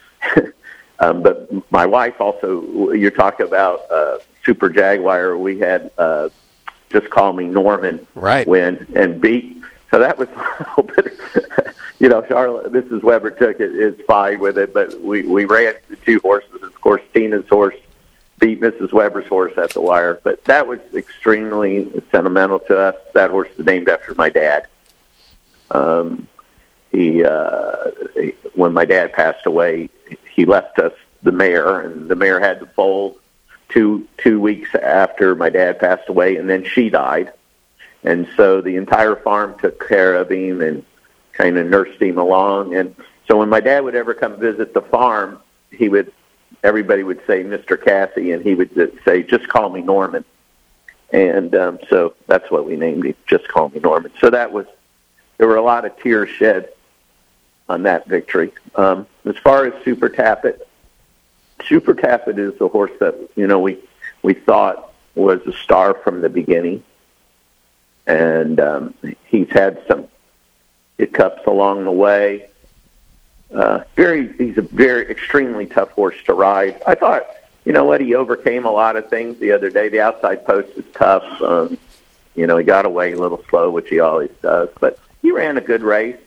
but my wife also, you're talking about Super Jaguar, we had Just Call Me Norman win and beat. So that was a little bit, Charlotte, Mrs. Weber took it, is fine with it, but we ran the 2 horses. Of course, Tina's horse beat Mrs. Weber's horse at the wire, but that was extremely sentimental to us. That horse is named after my dad. When my dad passed away, he left us the mare, and the mare had to foal two weeks after my dad passed away, and then she died. And so the entire farm took care of him and kind of nursed him along. And so when my dad would ever come visit the farm, everybody would say, Mr. Cassie, and he would say, just call me Norman. And so that's what we named him, Just Call Me Norman. So there were a lot of tears shed on that victory. As far as Super Tappet is the horse that, we thought was a star from the beginning. And he's had some hiccups along the way. He's a very extremely tough horse to ride. I thought, he overcame a lot of things the other day. The outside post is tough. He got away a little slow, which he always does, but he ran a good race.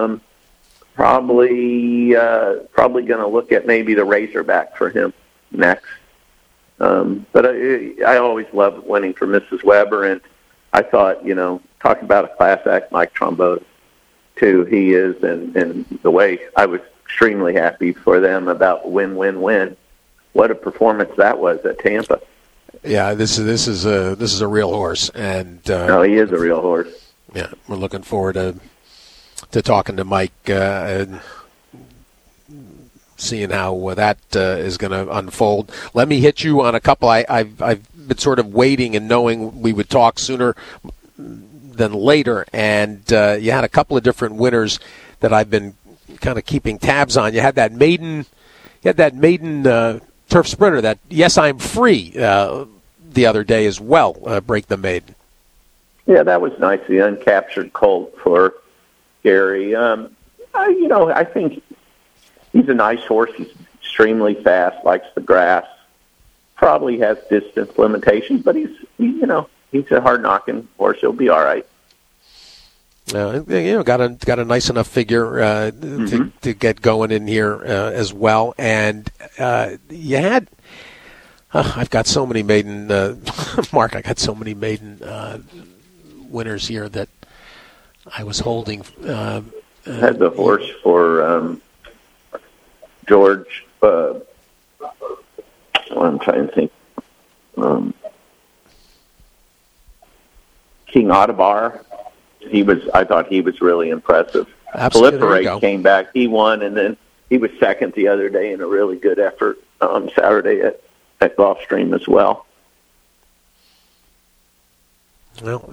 Probably going to look at maybe the Razorback for him next. But I always loved winning for Mrs. Weber, and I thought, talking about a class act, Mike Trombetta, too, he is, and the way I was extremely happy for them about win. What a performance that was at Tampa. Yeah, this is a real horse, and he is a real horse. Yeah, we're looking forward to talking to Mike and seeing how that is going to unfold. Let me hit you on a couple. I've been sort of waiting and knowing we would talk sooner than later, and you had a couple of different winners that I've been kind of keeping tabs on. You had that maiden turf sprinter, that Yes I'm Free, the other day as well, break the maiden. Yeah, that was nice. The uncaptured colt for Gary. I think he's a nice horse. He's extremely fast, likes the grass. Probably has distance limitations, but he's a hard-knocking horse. He'll be all right. Got a nice enough figure to get going in here as well. And you had, I've got so many maiden, Mark. I got so many maiden winners here that I was holding. Had the horse for George. I'm trying to think. King Audubon. I thought he was really impressive. Proliferate came back. He won, and then he was second the other day in a really good effort on Saturday at Gulfstream as well. Well,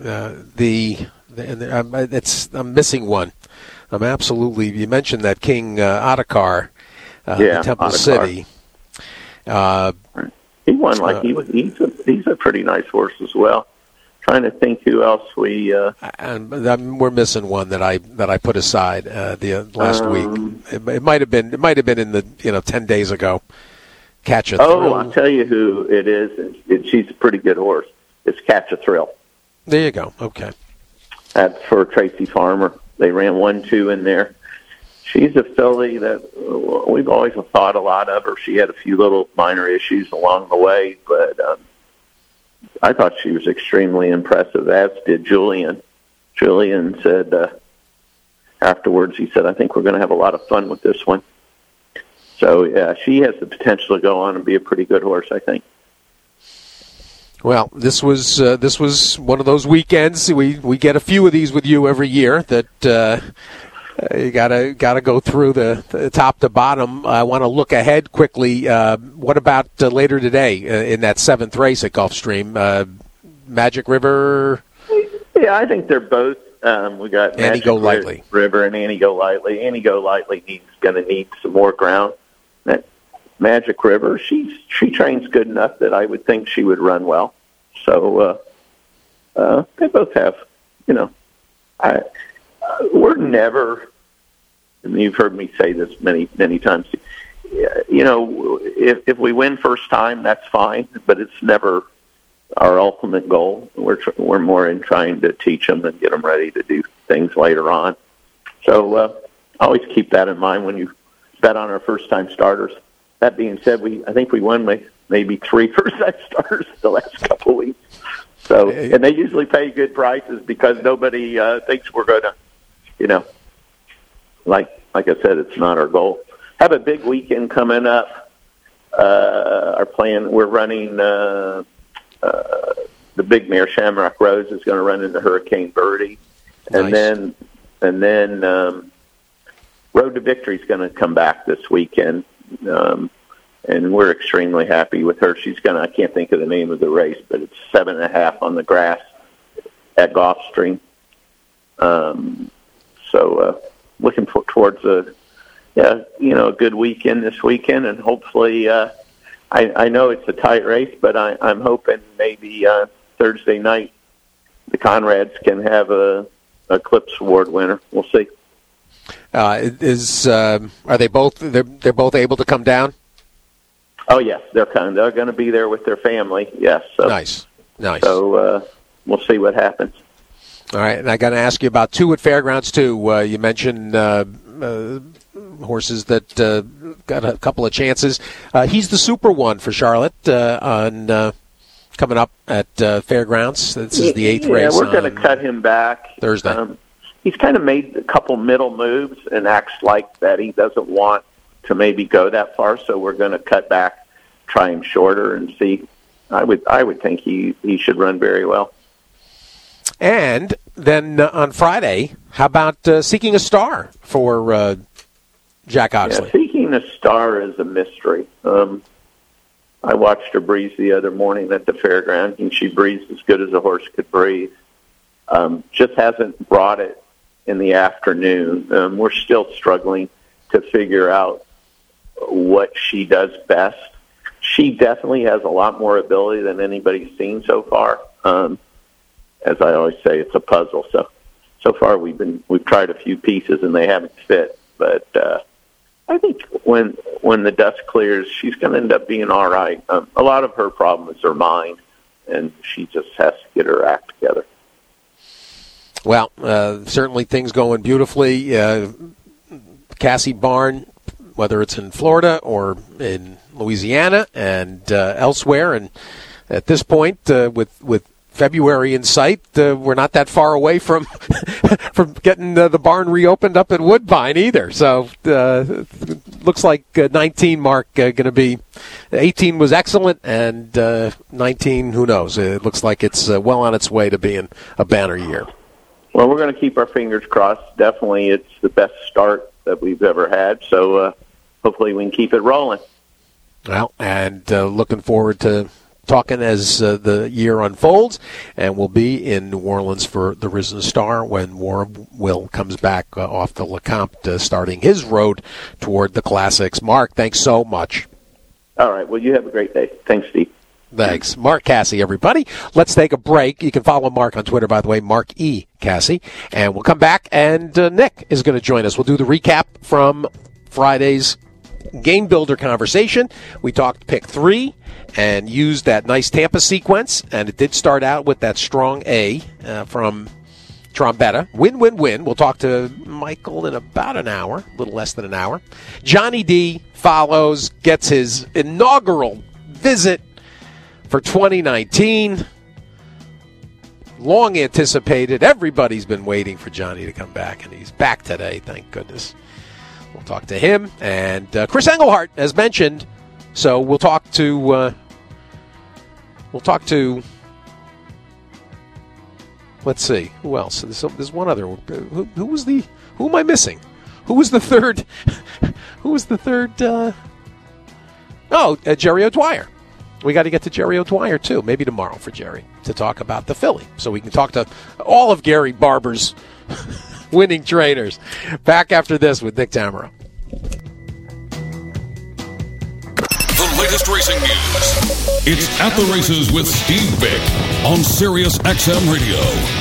I'm missing one. You mentioned that King Ottokar, Temple Ottokar. City. He won he's a pretty nice horse as well. Trying to think who else we. We're missing one that I put aside the last week. It might have been in the 10 days ago. Catch a Thrill. Oh, I'll tell you who it is. She's a pretty good horse. It's Catch a Thrill. There you go. Okay. That's for Tracy Farmer. They ran 1-2 in there. She's a filly that we've always thought a lot of her. She had a few little minor issues along the way, but I thought she was extremely impressive, as did Julian. Julian said afterwards, he said, I think we're going to have a lot of fun with this one. So, yeah, she has the potential to go on and be a pretty good horse, I think. Well, this was one of those weekends. We get a few of these with you every year that you gotta go through the top to bottom. I want to look ahead quickly. What about later today in that 7th race at Gulfstream? Magic River? Yeah, I think they're both. We got Annie Go Lightly. River and Annie Go Lightly. Annie Go Lightly going to need some more ground. That Magic River, she trains good enough that I would think she would run well. So they both have, we're never, and you've heard me say this many times, if we win first time, that's fine, but it's never our ultimate goal. We're more in trying to teach them and get them ready to do things later on. So always keep that in mind when you bet on our first-time starters. That being said, I think we won maybe 3 first-time starters the last couple of weeks. So, and they usually pay good prices because nobody thinks we're going to, like I said, it's not our goal. Have a big weekend coming up. Our plan, we're running the big mare Shamrock Rose is going to run into Hurricane Birdie, and nice. then Road to Victory is going to come back this weekend. And we're extremely happy with her. She's I can't think of the name of the race, but it's 7.5 on the grass at Gulfstream. So looking towards a good weekend this weekend, and hopefully, I know it's a tight race, but I'm hoping maybe Thursday night the Conrads can have a Eclipse Award winner. We'll see. Are they both? They're both able to come down? Oh yes, they're going to be there with their family. Yes. So, nice. So we'll see what happens. All right, and I got to ask you about 2 at Fairgrounds too. You mentioned horses that got a couple of chances. He's the Super One for Charlotte on coming up at Fairgrounds. This is the 8th race. Yeah, we're going to cut him back Thursday. He's kind of made a couple middle moves and acts like that he doesn't want to maybe go that far, so we're going to cut back, try him shorter, and see. I would think he should run very well. And then on Friday, how about Seeking a Star for Jack Oxley? Yeah, Seeking a Star is a mystery. I watched her breeze the other morning at the fairground, and she breathed as good as a horse could breathe. Just hasn't brought it in the afternoon. We're still struggling to figure out what she does best. She definitely has a lot more ability than anybody's seen so far. As I always say, it's a puzzle. So far we've tried a few pieces and they haven't fit. But I think when the dust clears, she's going to end up being all right. A lot of her problem is her mind, and she just has to get her act together. Well, certainly things going beautifully. Cassie Barn, whether it's in Florida or in Louisiana and elsewhere, and at this point, with February in sight, we're not that far away from from getting the barn reopened up at Woodbine either. So looks like 19 mark going to be 18 was excellent, and 19, who knows? It looks like it's well on its way to being a banner year. Well, we're going to keep our fingers crossed. Definitely, it's the best start that we've ever had. So hopefully we can keep it rolling. Well, and looking forward to talking as the year unfolds, and we'll be in New Orleans for the Risen Star when Warren Will comes back off the LeCompte, starting his road toward the Classics. Mark, thanks so much. All right. Well, you have a great day. Thanks, Steve. Thanks. Mark Cassie, everybody. Let's take a break. You can follow Mark on Twitter, by the way, Mark E. Cassie. And we'll come back, and Nick is going to join us. We'll do the recap from Friday's Game Builder conversation. We talked pick 3 and used that nice Tampa sequence, and it did start out with that strong A from Trombetta. Win. We'll talk to Michael in about an hour, a little less than an hour. Johnny D follows, gets his inaugural visit for 2019. Long anticipated. Everybody's been waiting for Johnny to come back, and he's back today, thank goodness. We'll talk to him. And Chris Engelhardt, as mentioned. So we'll talk to let's see, who else? There's one other. Who am I missing? Who was the third? Jerry O'Dwyer. We got to get to Jerry O'Dwyer, too. Maybe tomorrow for Jerry to talk about the Philly. So we can talk to all of Gary Barber's winning trainers. Back after this with Nick Tamaro. The latest racing news. It's At the Races with Steve Vick on Sirius XM Radio.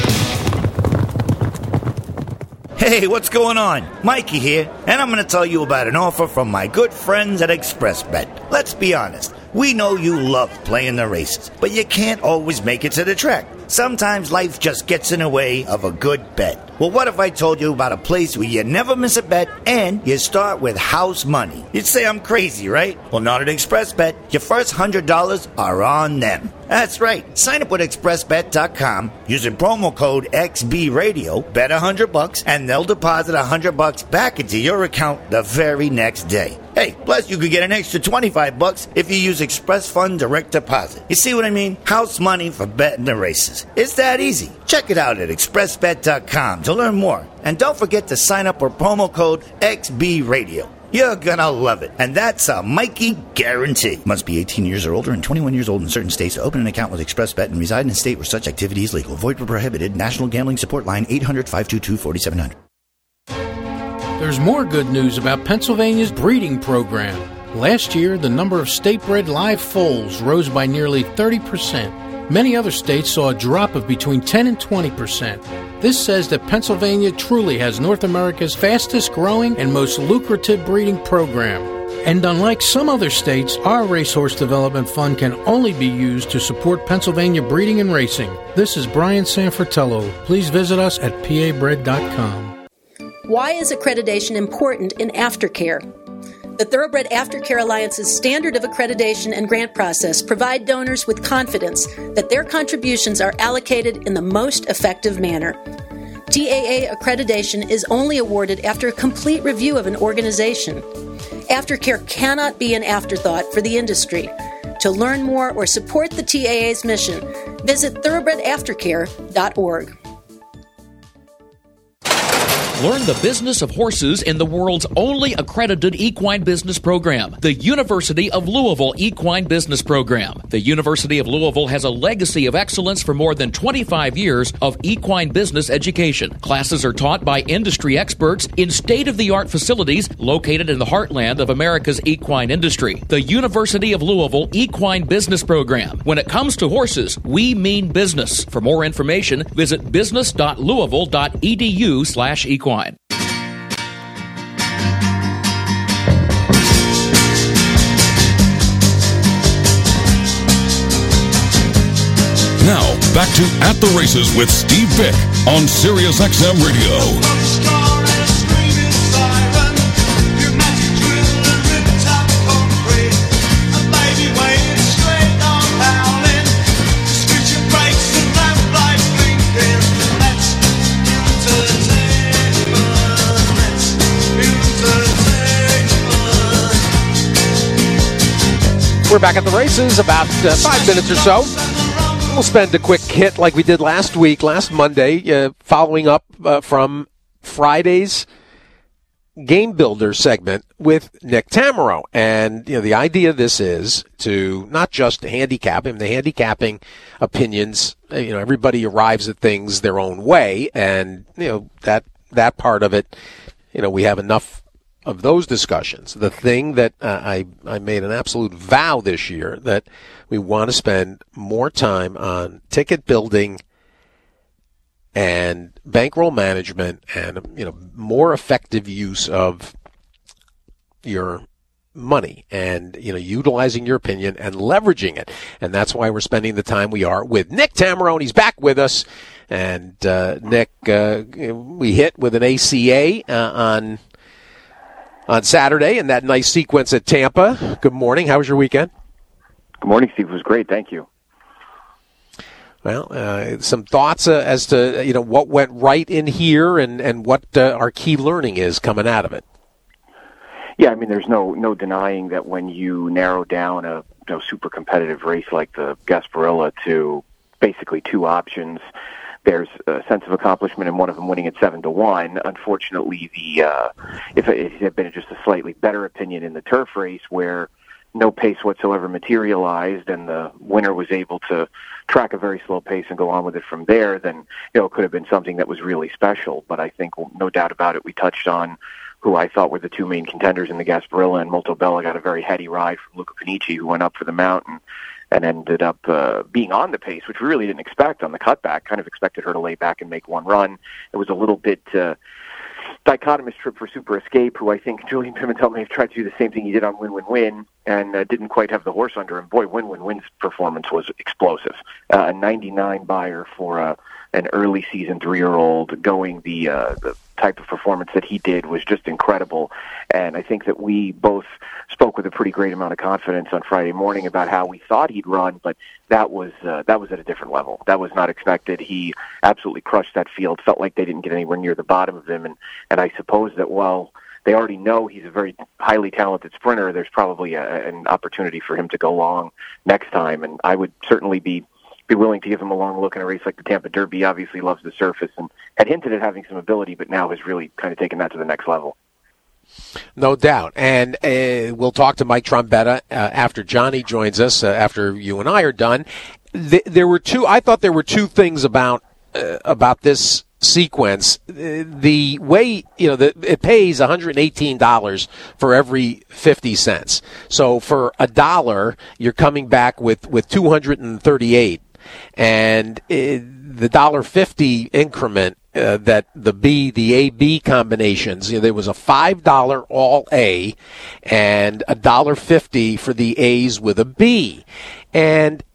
Hey, what's going on? Mikey here, and I'm going to tell you about an offer from my good friends at ExpressBet. Let's be honest. We know you love playing the races, but you can't always make it to the track. Sometimes life just gets in the way of a good bet. Well, what if I told you about a place where you never miss a bet and you start with house money? You'd say I'm crazy, right? Well, not at ExpressBet. Your first $100 are on them. That's right. Sign up with ExpressBet.com using promo code XBRadio, bet $100, and they'll deposit $100 back into your account the very next day. Hey, plus you could get an extra $25 if you use Express Fund Direct Deposit. You see what I mean? House money for betting the races. It's that easy. Check it out at ExpressBet.com to learn more. And don't forget to sign up with promo code XBRadio. You're gonna love it. And that's a Mikey guarantee. Must be 18 years or older and 21 years old in certain states to open an account with ExpressBet and reside in a state where such activity is legal. Void where prohibited. National Gambling Support Line 800-522-4700. There's more good news about Pennsylvania's breeding program. Last year, the number of state-bred live foals rose by nearly 30%. Many other states saw a drop of between 10 and 20%. This says that Pennsylvania truly has North America's fastest-growing and most lucrative breeding program. And unlike some other states, our Racehorse Development Fund can only be used to support Pennsylvania breeding and racing. This is Brian Sanfratello. Please visit us at pabred.com. Why is accreditation important in aftercare? The Thoroughbred Aftercare Alliance's standard of accreditation and grant process provide donors with confidence that their contributions are allocated in the most effective manner. TAA accreditation is only awarded after a complete review of an organization. Aftercare cannot be an afterthought for the industry. To learn more or support the TAA's mission, visit thoroughbredaftercare.org. Learn the business of horses in the world's only accredited equine business program, the University of Louisville Equine Business Program. The University of Louisville has a legacy of excellence for more than 25 years of equine business education. Classes are taught by industry experts in state-of-the-art facilities located in the heartland of America's equine industry. The University of Louisville Equine Business Program. When it comes to horses, we mean business. For more information, visit business.louisville.edu/equine. Now, back to At the Races with Steve Vick on Sirius XM Radio. We're back at the races, about 5 minutes or so. We'll spend a quick hit like we did last Monday, following up from Friday's Game Builder segment with Nick Tamaro. And, the idea of this is to not just handicap him, the handicapping opinions, everybody arrives at things their own way. And, that part of it, we have enough those discussions, the thing that I made an absolute vow this year that we want to spend more time on ticket building and bankroll management and, more effective use of your money and, utilizing your opinion and leveraging it. And that's why we're spending the time we are with Nick Tamarone. He's back with us. And, Nick, we hit with an ACA on Saturday and that nice sequence at Tampa. Good morning. How was your weekend? Good morning, Steve. It was great. Thank you. Well, some thoughts as to, what went right in here and what our key learning is coming out of it. Yeah, I mean, there's no denying that when you narrow down a super competitive race like the Gasparilla to basically two options, there's a sense of accomplishment in one of them winning at 7-1. Unfortunately, if it had been just a slightly better opinion in the turf race where no pace whatsoever materialized and the winner was able to track a very slow pace and go on with it from there, then it could have been something that was really special. But I think, no doubt about it, we touched on who I thought were the two main contenders in the Gasparilla, and Molto Bella got a very heady ride from Luca Panici, who went up for the mountain and ended up being on the pace, which we really didn't expect on the cutback. Kind of expected her to lay back and make one run. It was a little bit dichotomous trip for Super Escape, who I think Julian Pimentel may have tried to do the same thing he did on Win Win Win, and didn't quite have the horse under him. Boy, Win Win Win's performance was explosive. A 99 buyer for an early season 3-year-old going the type of performance that he did was just incredible. And I think that we both spoke with a pretty great amount of confidence on Friday morning about how we thought he'd run, but that was at a different level. That was not expected. He absolutely crushed that field. Felt like they didn't get anywhere near the bottom of him, and I suppose that while they already know he's a very highly talented sprinter, there's probably an opportunity for him to go long next time, and I would certainly be willing to give him a long look in a race like the Tampa Derby. He obviously loves the surface and had hinted at having some ability, but now has really kind of taken that to the next level. No doubt. And we'll talk to Mike Trombetta after Johnny joins us, after you and I are done. I thought there were two things about this sequence. The way, it pays $118 for every 50 cents. So for $1, you're coming back with 238. And the $1.50 increment that the A-B combinations, there was a $5 all A and $1.50 for the A's with a B. And,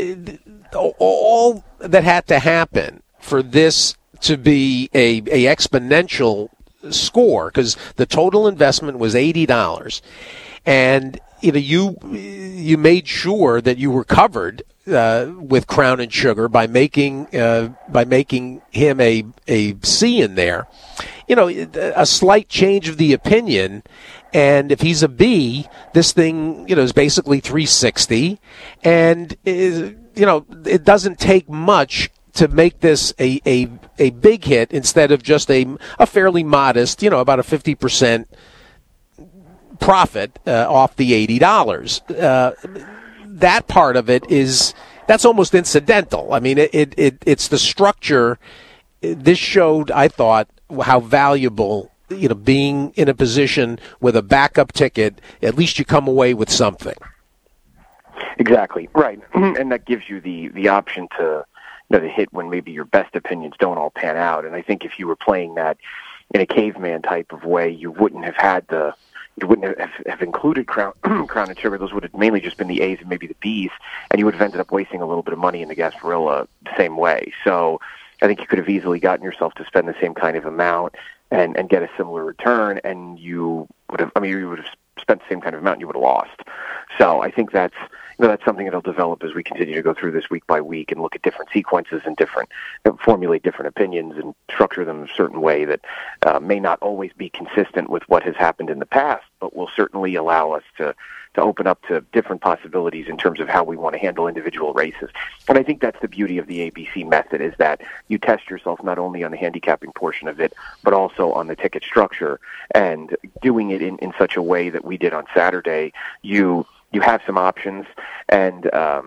all that had to happen for this to be a exponential score, because the total investment was $80. And, you made sure that you were covered with Crown and Sugar by making him a C in there. A slight change of the opinion, and if he's a B, this thing is basically 360, and it doesn't take much to make this a big hit instead of just a fairly modest, about a 50% profit off the $80. That part of it that's almost incidental. I mean, it's the structure. This showed, I thought, how valuable, being in a position with a backup ticket, at least you come away with something. Exactly, right. And that gives you the option to hit when maybe your best opinions don't all pan out. And I think if you were playing that in a caveman type of way, you wouldn't have have included Crown and Sugar. Those would have mainly just been the A's and maybe the B's, and you would have ended up wasting a little bit of money in the Gasparilla the same way. So I think you could have easily gotten yourself to spend the same kind of amount and get a similar return, and you would have spent the same kind of amount and you would have lost. So I think that's something that'll develop as we continue to go through this week by week and look at different sequences and formulate different opinions and structure them in a certain way that may not always be consistent with what has happened in the past, but will certainly allow us to open up to different possibilities in terms of how we want to handle individual races. And I think that's the beauty of the ABC method, is that you test yourself not only on the handicapping portion of it, but also on the ticket structure. And doing it in such a way that we did on Saturday, you have some options, and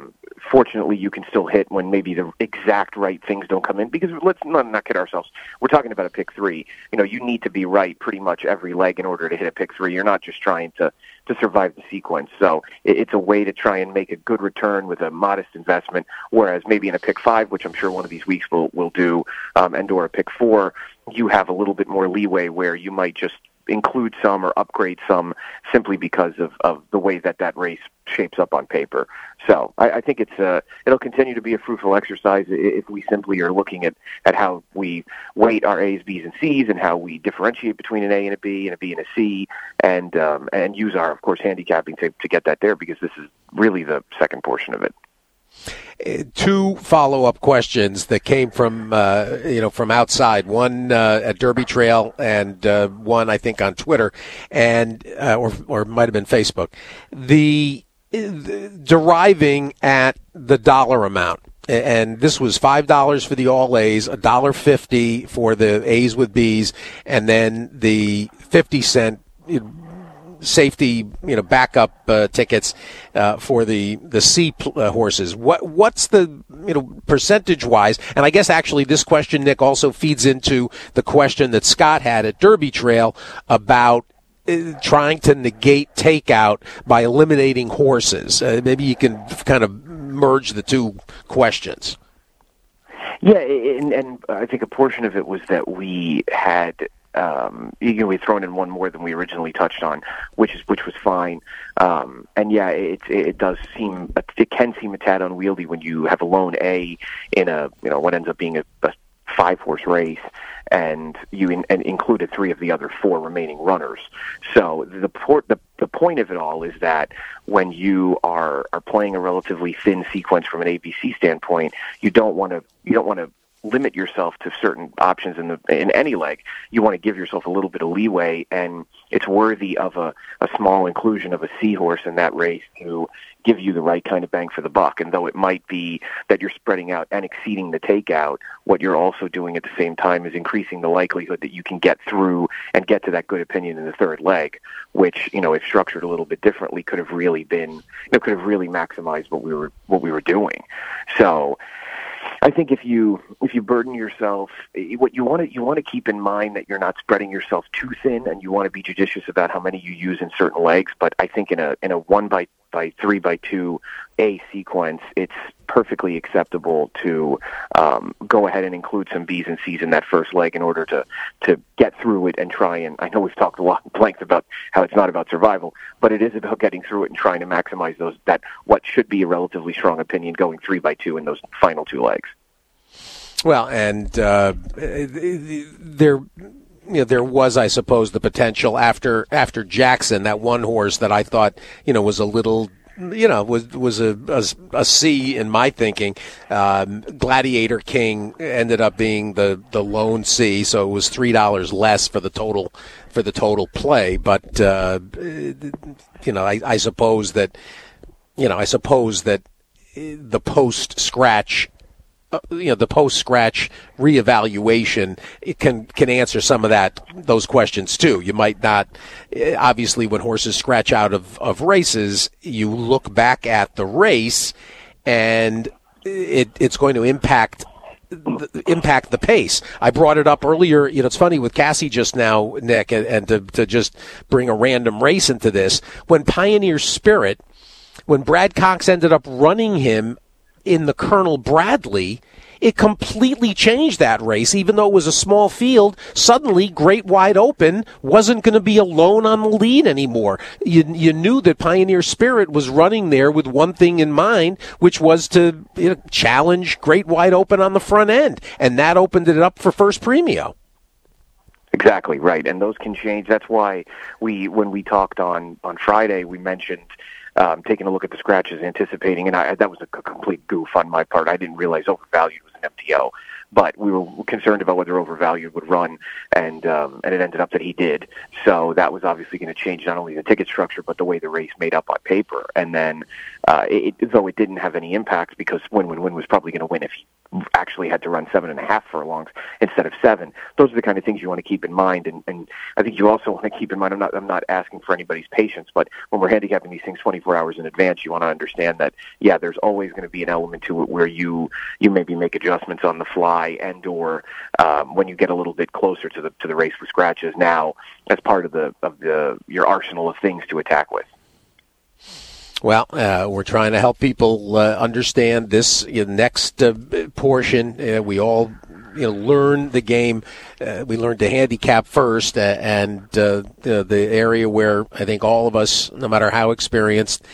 fortunately, you can still hit when maybe the exact right things don't come in, because let's not kid ourselves. We're talking about a pick three. You need to be right pretty much every leg in order to hit a pick three. You're not just trying to survive the sequence. So it's a way to try and make a good return with a modest investment, whereas maybe in a pick five, which I'm sure one of these weeks will do, and or a pick four, you have a little bit more leeway where you might just include some or upgrade some simply because of the way that race shapes up on paper. So I think it'll continue to be a fruitful exercise if we simply are looking at how we weight our A's, B's, and C's, and how we differentiate between an A and a B and a B and a C, and use our, of course, handicapping to get that there, because this is really the second portion of it. Two follow-up questions that came from from outside. One at Derby Trail, and one I think on Twitter, and or it might have been Facebook. The deriving at the dollar amount, and this was $5 for the all A's, $1.50 for the A's with B's, and then the 50-cent. Safety, backup tickets for the C horses. What's the percentage wise? And I guess actually this question, Nick, also feeds into the question that Scott had at Derby Trail about trying to negate takeout by eliminating horses. Maybe you can kind of merge the two questions. Yeah, and I think a portion of it was that we had. We'd thrown in one more than we originally touched on, which was fine. And yeah, it can seem a tad unwieldy when you have a lone A in a what ends up being a 5-horse race, and you included 3 of the other 4 remaining runners. So the point of it all is that when you are playing a relatively thin sequence from an ABC standpoint, you don't want to limit yourself to certain options in any leg. You want to give yourself a little bit of leeway, and it's worthy of a small inclusion of a C horse in that race to give you the right kind of bang for the buck. And though it might be that you're spreading out and exceeding the takeout, what you're also doing at the same time is increasing the likelihood that you can get through and get to that good opinion in the third leg, which, if structured a little bit differently, could have really maximized what we were doing. So I think if you burden yourself, what you want to keep in mind that you're not spreading yourself too thin, and you want to be judicious about how many you use in certain legs. But I think in a 1x3x2 A sequence, it's perfectly acceptable to go ahead and include some B's and C's in that first leg in order to get through it and try and. I know we've talked a lot at length about how it's not about survival, but it is about getting through it and trying to maximize what should be a relatively strong opinion going 3x2 in those final 2 legs. Well, and there was, I suppose, the potential after Jackson, that one horse that I thought, was a little, was a C in my thinking. Gladiator King ended up being the lone C, so it was $3 less for the total play. But I suppose that the post scratch. The post-scratch reevaluation, it can answer some of those questions too. You might not, obviously, when horses scratch out of races, you look back at the race, and it's going to impact the pace. I brought it up earlier. It's funny with Cassie just now, Nick, and to just bring a random race into this. When Pioneer Spirit, when Brad Cox ended up running him in the Colonel Bradley, it completely changed that race. Even though it was a small field, suddenly Great Wide Open wasn't going to be alone on the lead anymore. You knew that Pioneer Spirit was running there with one thing in mind, which was to challenge Great Wide Open on the front end, and that opened it up for First Premio. Exactly right, and those can change. That's why when we talked on Friday, we mentioned taking a look at the scratches, anticipating, and that was a complete goof on my part. I didn't realize Overvalued was an MTO, but we were concerned about whether Overvalued would run, and it ended up that he did. So that was obviously going to change not only the ticket structure, but the way the race made up on paper. And then, though it didn't have any impact, because Win was probably going to win actually had to run 7.5 furlongs instead of 7. Those are the kind of things you want to keep in mind, and I think you also want to keep in mind, I'm not asking for anybody's patience, but when we're handicapping these things 24 hours in advance, you want to understand that, yeah, there's always going to be an element to it where you maybe make adjustments on the fly, and or when you get a little bit closer to the race with scratches. Now, as part of your arsenal of things to attack with. Well, we're trying to help people understand this next portion. We all learn the game. We learn to handicap first, and the area where I think all of us, no matter how experienced,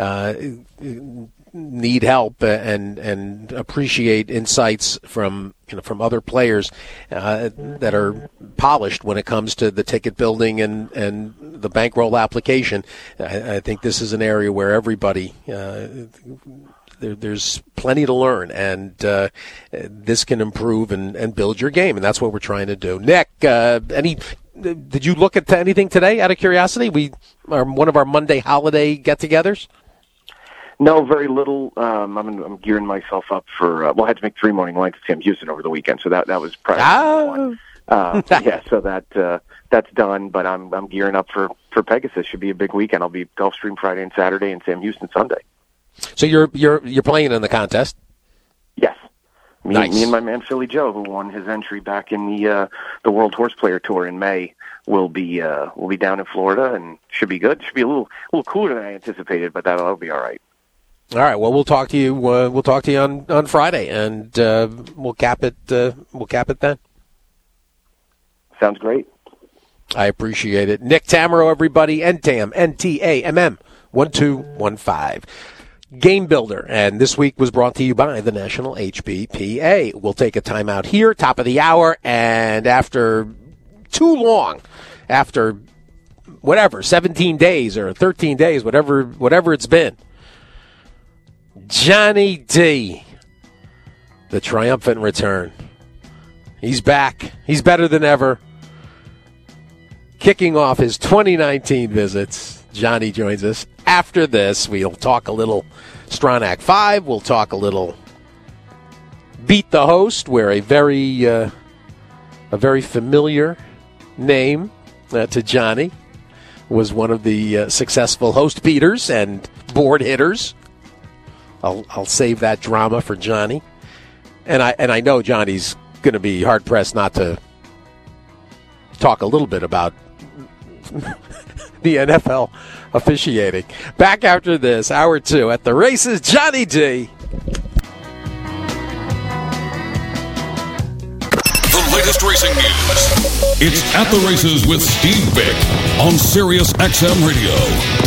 need help and appreciate insights from other players that are polished when it comes to the ticket building and the bankroll application. I think this is an area where everybody there's plenty to learn, and this can improve and build your game, and that's what we're trying to do. Nick, did you look at anything today out of curiosity? We are one of our Monday holiday get-togethers. No, very little. I'm gearing myself up for. I had to make 3 morning lines at Sam Houston over the weekend, so that was probably one. Yeah, so that's done. But I'm gearing up for Pegasus. Should be a big weekend. I'll be Gulfstream Friday and Saturday, and Sam Houston Sunday. So you're playing in the contest? Yes. Nice. Me and my man Philly Joe, who won his entry back in the World Horse Player Tour in May, will be down in Florida, and should be good. Should be a little cooler than I anticipated, but that'll be all right. All right. Well, we'll talk to you. We'll talk to you on Friday, and we'll cap it. We'll cap it then. Sounds great. I appreciate it. Nick Tammaro, everybody. NTAM, NTAMM, 1215. Game Builder, and this week was brought to you by the National HBPA. We'll take a timeout here, top of the hour, and after too long, after 17 days or 13 days, whatever it's been, Johnny D, the triumphant return. He's back. He's better than ever. Kicking off his 2019 visits, Johnny joins us. After this, we'll talk a little Stronach 5. We'll talk a little Beat the Host, where a very familiar name to Johnny was one of the successful host beaters and board hitters. I'll save that drama for Johnny, and I know Johnny's going to be hard pressed not to talk a little bit about the NFL officiating. Back after this, hour 2 at the races. Johnny D. The latest racing news. It's At the Races with Steve Vick on Sirius XM Radio.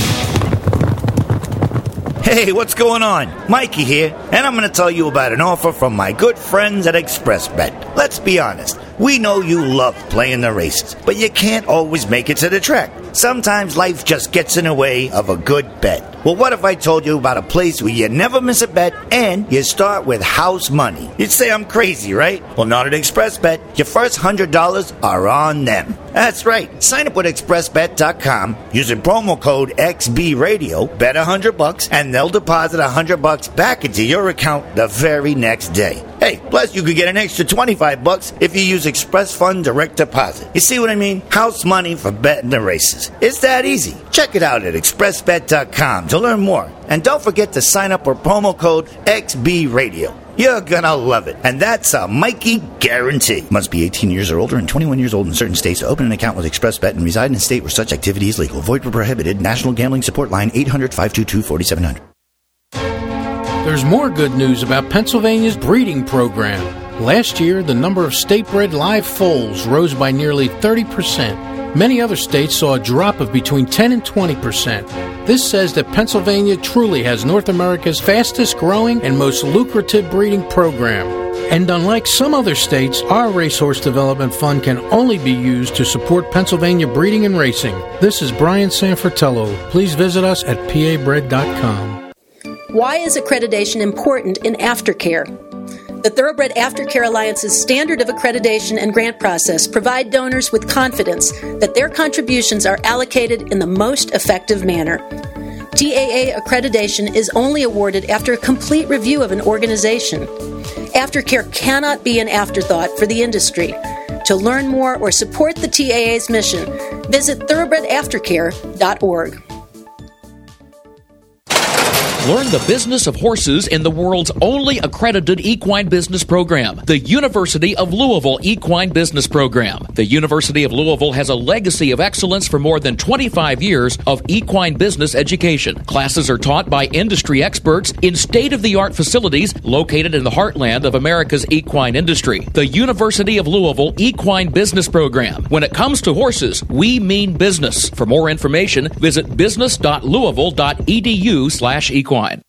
Hey, what's going on? Mikey here, and I'm going to tell you about an offer from my good friends at ExpressBet. Let's be honest, we know you love playing the races, but you can't always make it to the track. Sometimes life just gets in the way of a good bet. Well, what if I told you about a place where you never miss a bet and you start with house money? You'd say I'm crazy, right? Well, not at ExpressBet. Your first $100 are on them. That's right. Sign up with ExpressBet.com using promo code XBRadio, bet $100, and they'll deposit $100 back into your account the very next day. Hey, plus you could get an extra $25 if you use Express Fund Direct Deposit. You see what I mean? House money for betting the races. It's that easy. Check it out at ExpressBet.com to learn more. And don't forget to sign up with promo code XBRadio. You're gonna love it. And that's a Mikey guarantee. Must be 18 years or older and 21 years old in certain states to open an account with ExpressBet and reside in a state where such activity is legal. Void where prohibited. National Gambling Support Line 800-522-4700. There's more good news about Pennsylvania's breeding program. Last year, the number of state-bred live foals rose by nearly 30%. Many other states saw a drop of between 10 and 20%. This says that Pennsylvania truly has North America's fastest-growing and most lucrative breeding program. And unlike some other states, our Racehorse Development Fund can only be used to support Pennsylvania breeding and racing. This is Brian Sanfratello. Please visit us at pabred.com. Why is accreditation important in aftercare? The Thoroughbred Aftercare Alliance's standard of accreditation and grant process provide donors with confidence that their contributions are allocated in the most effective manner. TAA accreditation is only awarded after a complete review of an organization. Aftercare cannot be an afterthought for the industry. To learn more or support the TAA's mission, visit thoroughbredaftercare.org. Learn the business of horses in the world's only accredited equine business program, the University of Louisville Equine Business Program. The University of Louisville has a legacy of excellence for more than 25 years of equine business education. Classes are taught by industry experts in state-of-the-art facilities located in the heartland of America's equine industry. The University of Louisville Equine Business Program. When it comes to horses, we mean business. For more information, visit business.louisville.edu/equine.